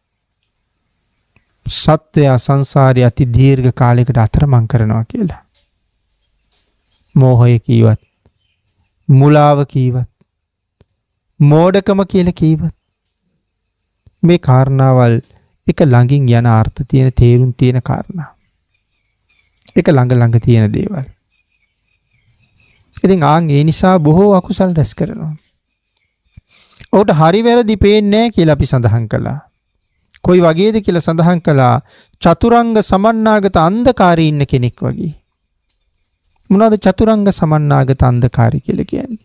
සත්‍ය සංසාරي අති දීර්ඝ කාලයකට අතරමං කරනවා කියලා. මෝහය කීවත්, මුලාව කීවත්, මෝඩකම කියලා කීවත් මේ කාරණාවල් එක ළඟින් යන අර්ථ තියෙන තේරුම් තියෙන කාරණා. එක ළඟ ළඟ තියෙන දේවල්. ඉතින් ආන් ඒ නිසා බොහෝ අකුසල් රැස් කරනවා. ඔහුට හරි වැරදි පේන්නේ නැහැ කියලා අපි සඳහන් කළා. කොයි වගේද කියලා සඳහන් කළා චතුරංග සමන්නාගත අන්ධකාරී ඉන්න කෙනෙක් වගේ. මොනවද චතුරංග සමන්නාගත අන්ධකාරී කියලා කියන්නේ?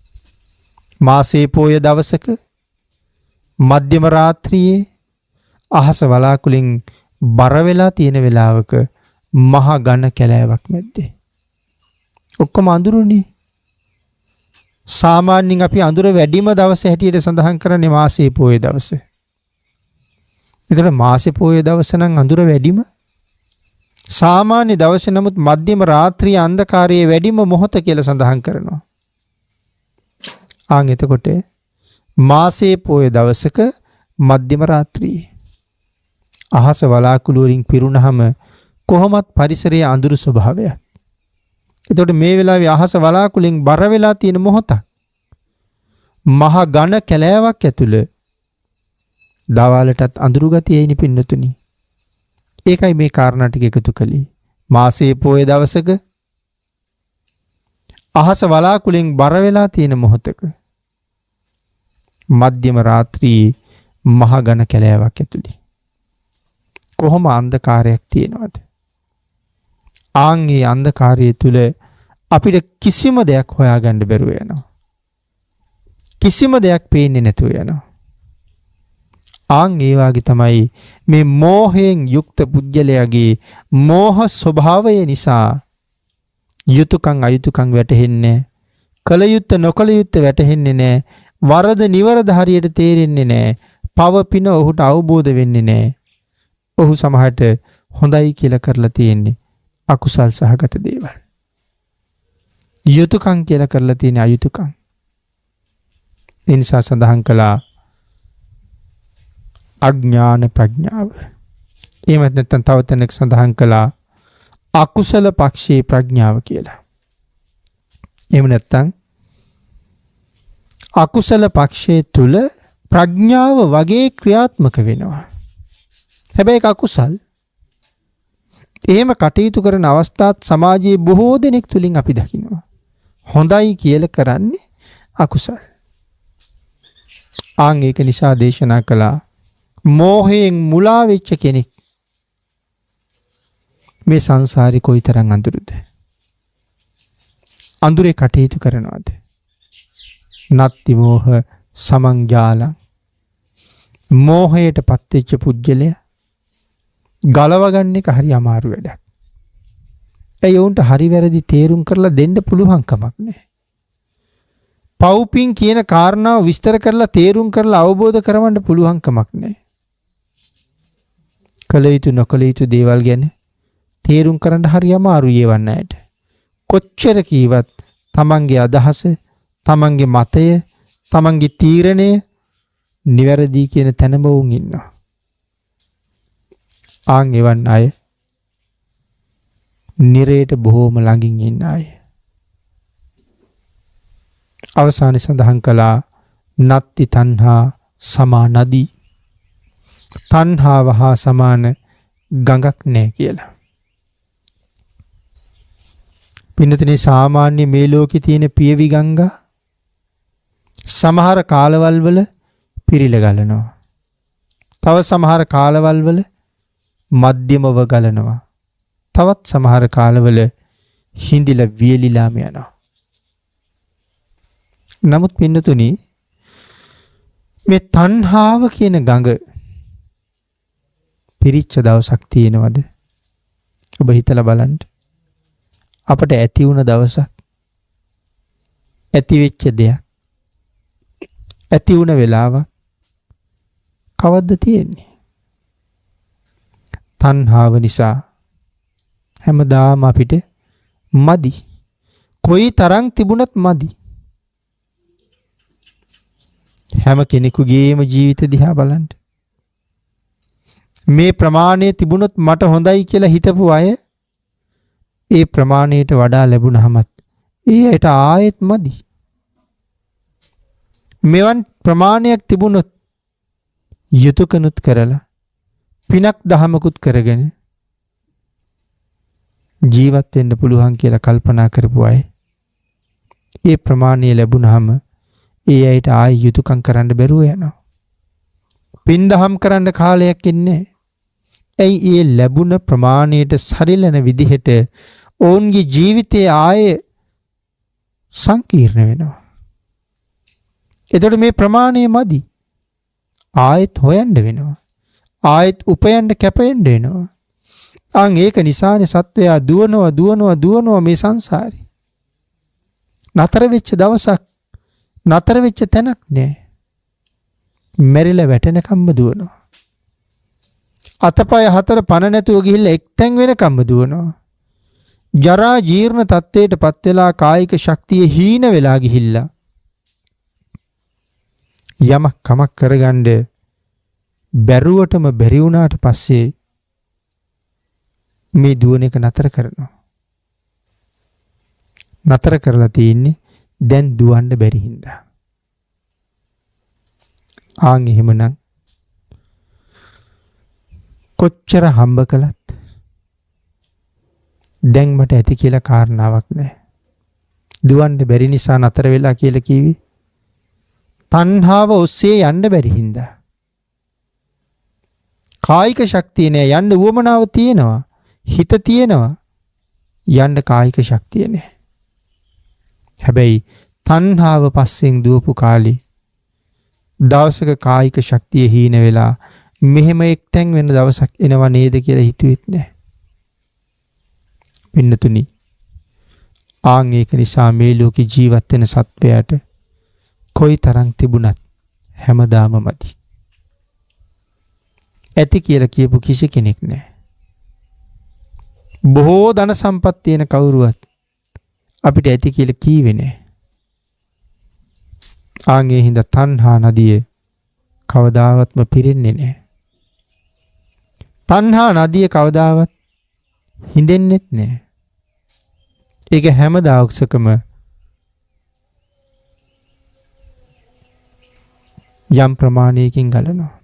මාසේ පොය දවසක මධ්‍යම රාත්‍රියේ අහස වලාකුලින් බර වෙලා තියෙන වෙලාවක මහා ඝන කැලෑවක් මැද්දේ. ඔක්කොම අඳුරුනේ. සාමාන්‍යයෙන් අපි අඳුර වැඩිම දවස හැටියට සඳහන් කරන්නේ මාසේ පොයේ දවස. ඒතර මාසේ පොයේ දවස නම් අඳුර වැඩිම. සාමාන්‍ය දවසේ නමුත් මධ්‍යම රාත්‍රියේ අන්ධකාරයේ වැඩිම මොහොත කියලා සඳහන් කරනවා. ආන් එතකොට මාසේ පොයේ දවසක මධ්‍යම රාත්‍රියේ අහස වලාකුළු වලින් පිරුණහම කොහොමත් පරිසරයේ අඳුරු ස්වභාවයක්. එතකොට මේ වෙලාවේ අහස වලාකුළුෙන් බර වෙලා තියෙන මොහොතක්. මහා ඝන කැලෑවක් ඇතුළේ දවල්ටත් අඳුරු ගතියයිනි පින්නතුනි. ඒකයි මේ කාරණා ටික එකතු කළේ. මාසේ පොයේ දවසක අහස වලාකුළුෙන් බර වෙලා තියෙන මොහොතක මධ්‍යම රාත්‍රියේ මහා ඝන කැලෑවක් ඇතුළේ කොහොම අන්ධකාරයක් තියෙනවද? ආන්ගේ අන්ධකාරය තුල අපිට කිසිම දෙයක් හොයාගන්න බැරුව යනවා. කිසිම දෙයක් පේන්නේ නැතුව යනවා. ආන් ඒ වාගේ තමයි මේ මෝහයෙන් යුක්ත පුජ්‍යලයාගේ මෝහ ස්වභාවය නිසා යුතුයකම් අයුතුයකම් වැටහෙන්නේ, කල යුත්ත නොකල යුත්ත වැටහෙන්නේ නැහැ, වරද නිවරද හරියට තේරෙන්නේ නැහැ, පව පින ඔහුට අවබෝධ වෙන්නේ නැහැ. ඔහු සමහරට හොඳයි කියලා කරලා තියෙන්නේ අකුසල් සහගත දේවල්. යුතුයකම් කියලා කරලා තියෙන අයුතුයකම්. ඒ නිසා සඳහන් කළා අඥාන ප්‍රඥාව. එහෙමත් නැත්නම් තව තැනක සඳහන් කළා අකුසල පක්ෂයේ ප්‍රඥාව කියලා. එහෙම නැත්නම් අකුසල පක්ෂයේ තුල ප්‍රඥාව වගේ ක්‍රියාත්මක වෙනවා. හැබැයි ඒක අකුසල්. එහෙම කටයුතු කරන අවස්ථාත් සමාජයේ බොහෝ දෙනෙක් තුලින් අපි දකිනවා. හොඳයි කියලා කරන්නේ අකුසල්. ආන් ඒක නිසා දේශනා කළා මෝහයෙන් මුලා වෙච්ච කෙනෙක් මේ සංසාරේ කොයිතරම් අඳුරුද? අඳුරේ කටයුතු කරනවද? නත්ති මෝහ සමංජාලං. මෝහයට පත්වෙච්ච පුජ්‍යලයා ගලව ගන්න එක හරි අමාරු වැඩක්. ඒ උන්ට හරි වැරදි තේරුම් කරලා දෙන්න පුළුවන් කමක් නැහැ. පව්පින් කියන කාරණාව විස්තර කරලා තේරුම් කරලා අවබෝධ කරවන්න පුළුවන් කමක් නැහැ. කල යුතු නොකල යුතු දේවල් ගැන තේරුම් කරන්න හරි අමාරුයි ඒවන්න ඇයට. කොච්චර කීවත් තමන්ගේ අදහස, තමන්ගේ මතය, තමන්ගේ තීරණය නිවැරදි කියන තැනම වුන් ඉන්නවා. ආන් එවන් අය නිරේට බොහෝම ළඟින් ඉන්න අය. අවසානයේ සඳහන් කළා නත්ති තණ්හා සමා නදී. තණ්හාව හා සමාන ගඟක් නැහැ කියලා. පින්නතනේ සාමාන්‍ය මේ ලෝකේ තියෙන පියවි ගංගා සමහර කාලවල වල පිරිල ගලනවා. තව සමහර කාලවල වල මධ්‍යමව ගලනවා. තවත් සමහර කාලවල හිඳිලා වියලිලාම යනවා. නමුත් පින්නතුනි මේ තණ්හාව කියන ගඟ පිරිච්ච දවසක් තියෙනවද? ඔබ හිතලා බලන්න. අපට ඇති වුණ දවසක්, ඇති වෙච්ච දෙයක්, ඇති වුණ වෙලාවක් කවද්ද තියෙන්නේ? තණ්හාව නිසා හැමදාම අපිට මදි. කොයි තරම් තිබුණත් මදි. හැම කෙනෙකුගේම ජීවිත දිහා බලන්න. මේ ප්‍රමාණය තිබුණොත් මට හොඳයි කියලා හිතපු අය ඒ ප්‍රමාණයට වඩා ලැබුණහමත් ඒ ඇයට ආයෙත් මදි. මෙවන් ප්‍රමාණයක් තිබුණොත් යුතුයකනුත් කරලා පිනක් දහමකුත් කරගෙන ජීවත් වෙන්න පුළුවන් කියලා කල්පනා කරපු අය ඒ ප්‍රමාණය ලැබුණාම ඒ ඇයට ආයෙ යුතුයකම් කරන්න බැරුව යනවා. පින් දහම් කරන්න කාලයක් ඉන්නේ. ඇයි ඒ ලැබුණ ප්‍රමාණයට සරිලන විදිහට ඔවුන්ගේ ජීවිතයේ ආයේ සංකීර්ණ වෙනවා. එතකොට මේ ප්‍රමාණය මදි. ආයෙත් හොයන්න වෙනවා. ආයෙත් උපයන්න කැපෙන්න වෙනවා. අන් ඒක නිසානේ සත්වයා දුවනවා දුවනවා දුවනවා මේ සංසාරේ. නතර වෙච්ච දවසක් නතර වෙච්ච තැනක් නෑ. මැරිලා වැටෙනකම්ම දුවනවා. අතපය හතර පණ නැතුව ගිහිල්ලා එක්තැන් වෙනකම්ම දුවනවා. ජරා ජීර්ණ තත්ත්වයට පත් වෙලා කායික ශක්තිය හීන වෙලා ගිහිල්ලා යමක් කමක් කරගන්න බැරුවටම බැරි වුණාට පස්සේ මේ දුවන එක නතර කරනවා. නතර කරලා තියෙන්නේ දැන් දුවන්න බැරි හින්දා. ආන් එහෙමනම් කොච්චර හම්බ කළත් දැන් මට ඇති කියලා කාරණාවක් නැහැ. දුවන්න බැරි නිසා නතර වෙලා කියලා කිව්වේ තණ්හාව ඔස්සේ යන්න බැරි හින්දා. කායික ශක්තිය නෑ, යන්න උවමනාව තියෙනවා, හිත තියෙනවා, යන්න කායික ශක්තිය නෑ. හැබැයි තණ්හාව පස්සෙන් දුවපු කාලේ දවසක කායික ශක්තිය හීන වෙලා මෙහෙම එක්තැන් වෙන දවසක් එනවා නේද කියලා හිතුවෙත් නෑ. පින්නතුනි, ආන් ඒක නිසා මේ ලෝකේ ජීවත් වෙන සත්වයාට කොයි තරම් තිබුණත් හැමදාම මදි. ඇති කියලා කියපු කිසි කෙනෙක් නැහැ. බොහෝ ධන සම්පත් තියෙන කවුරුවත් අපිට ඇති කියලා කීවේ නැහැ. ආන්ගේ හින්දා තණ්හා නදියේ කවදාවත්ම පිරෙන්නේ නැහැ. තණ්හා නදියේ කවදාවත් හිඳෙන්නෙත් නැහැ. ඒක හැම දවසකම යම් ප්‍රමාණයකින් ගලනවා.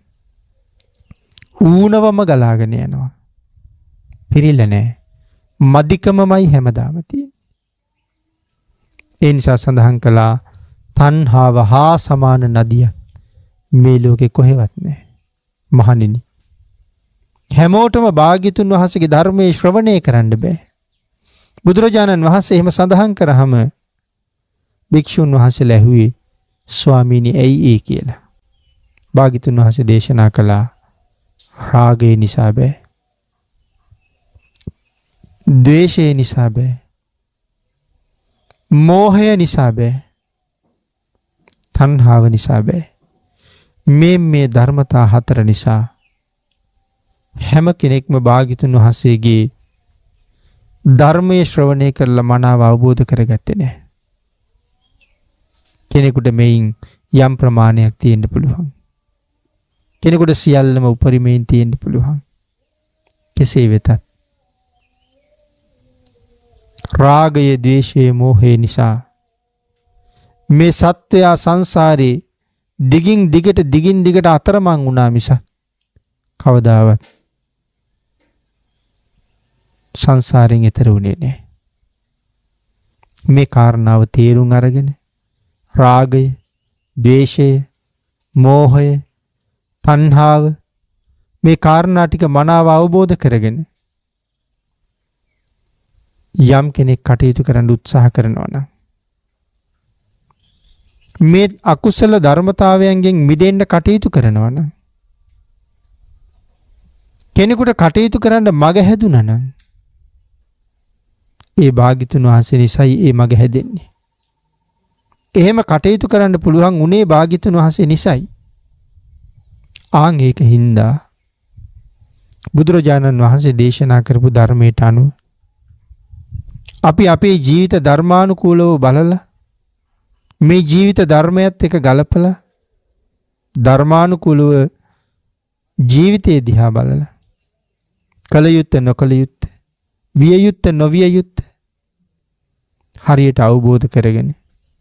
ඌනවම ගලාගෙන යනවා. පිරිල නැහැ. මදිකමමයි හැමදාම තියෙන්නේ. ඒ නිසා සඳහන් කළා තණ්හාව හා සමාන නදිය මේ ලෝකේ කොහෙවත් නැහැ. මහණෙනි, හැමෝටම භාග්‍යතුන් වහන්සේගේ ධර්මයේ ශ්‍රවණය කරන්න බෑ. බුදුරජාණන් වහන්සේ එහෙම සඳහන් කරාම භික්ෂුන් වහන්සේලා ඇහුවේ ස්වාමීනි ඇයි ඒ කියලා. භාග්‍යතුන් වහන්සේ දේශනා කළා රාගය නිසා බෑ, ද්වේෂය නිසා බෑ, මෝහය නිසා බෑ, තණ්හාව නිසා බෑ. මේ මේ ධර්මතා හතර නිසා හැම කෙනෙක්ම භාග්‍යතුන් වහන්සේගේ ධර්මයේ ශ්‍රවණය කරලා මනාව අවබෝධ කරගත්තේ නැහැ. කෙනෙකුට මේන් යම් ප්‍රමාණයක් තියෙන්න පුළුවන්. කෙනෙකුට සියල්ලම උපරිමයෙන් තියෙන්න පුළුවන්. කෙසේ වෙතත් රාගය, ද්වේෂය, මෝහය නිසා මේ සත්වයා සංසාරේ දිගින් දිගට දිගින් දිගට අතරමං වුණා මිසක් කවදාවත් සංසාරයෙන් එතර වුණේ නැහැ. මේ කාරණාව තේරුම් අරගෙන රාගය, ද්වේෂය, මෝහය, තණ්හාව මේ කාරණා ටික මනාව අවබෝධ කරගෙන යම් කෙනෙක් කටයුතු කරන්න උත්සාහ කරනවා නම් මේ අකුසල ධර්මතාවයන්ගෙන් මිදෙන්න කටයුතු කරනවා නම් කෙනෙකුට කටයුතු කරන්න මග හැදුනා නම් ඒ භාග්‍යතුන් වහන්සේ නිසයි ඒ මග හැදෙන්නේ. එහෙම කටයුතු කරන්න පුළුවන් උනේ භාග්‍යතුන් වහන්සේ නිසයි. ආන් ඒක හින්දා බුදුරජාණන් වහන්සේ දේශනා කරපු ධර්මයට අනුව අපි අපේ ජීවිත ධර්මානුකූලව බලලා මේ ජීවිත ධර්මයත් එක්ක ගලපලා ධර්මානුකූලව ජීවිතය දිහා බලලා කල යුත්තේ නොකල යුත්තේ විය යුත්තේ නොවිය යුත්තේ හරියට අවබෝධ කරගෙන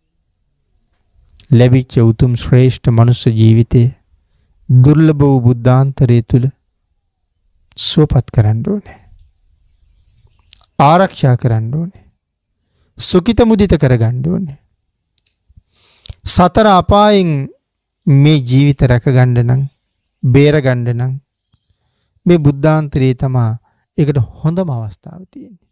ලැබිච්ච උතුම් ශ්‍රේෂ්ඨ මනුෂ්‍ය ජීවිතයේ දුර්ලභ වූ බුද්ධාන්තරය තුල සුවපත් කරන්න ඕනේ. ආරක්ෂා කරන්න ඕනේ. සුඛිත මුදිත කරගන්න ඕනේ. සතර අපායෙන් මේ ජීවිත රැකගන්න නම්, බේරගන්න නම් මේ බුද්ධාන්තරයේ තමයි ඒකට හොඳම අවස්ථාව තියෙන්නේ.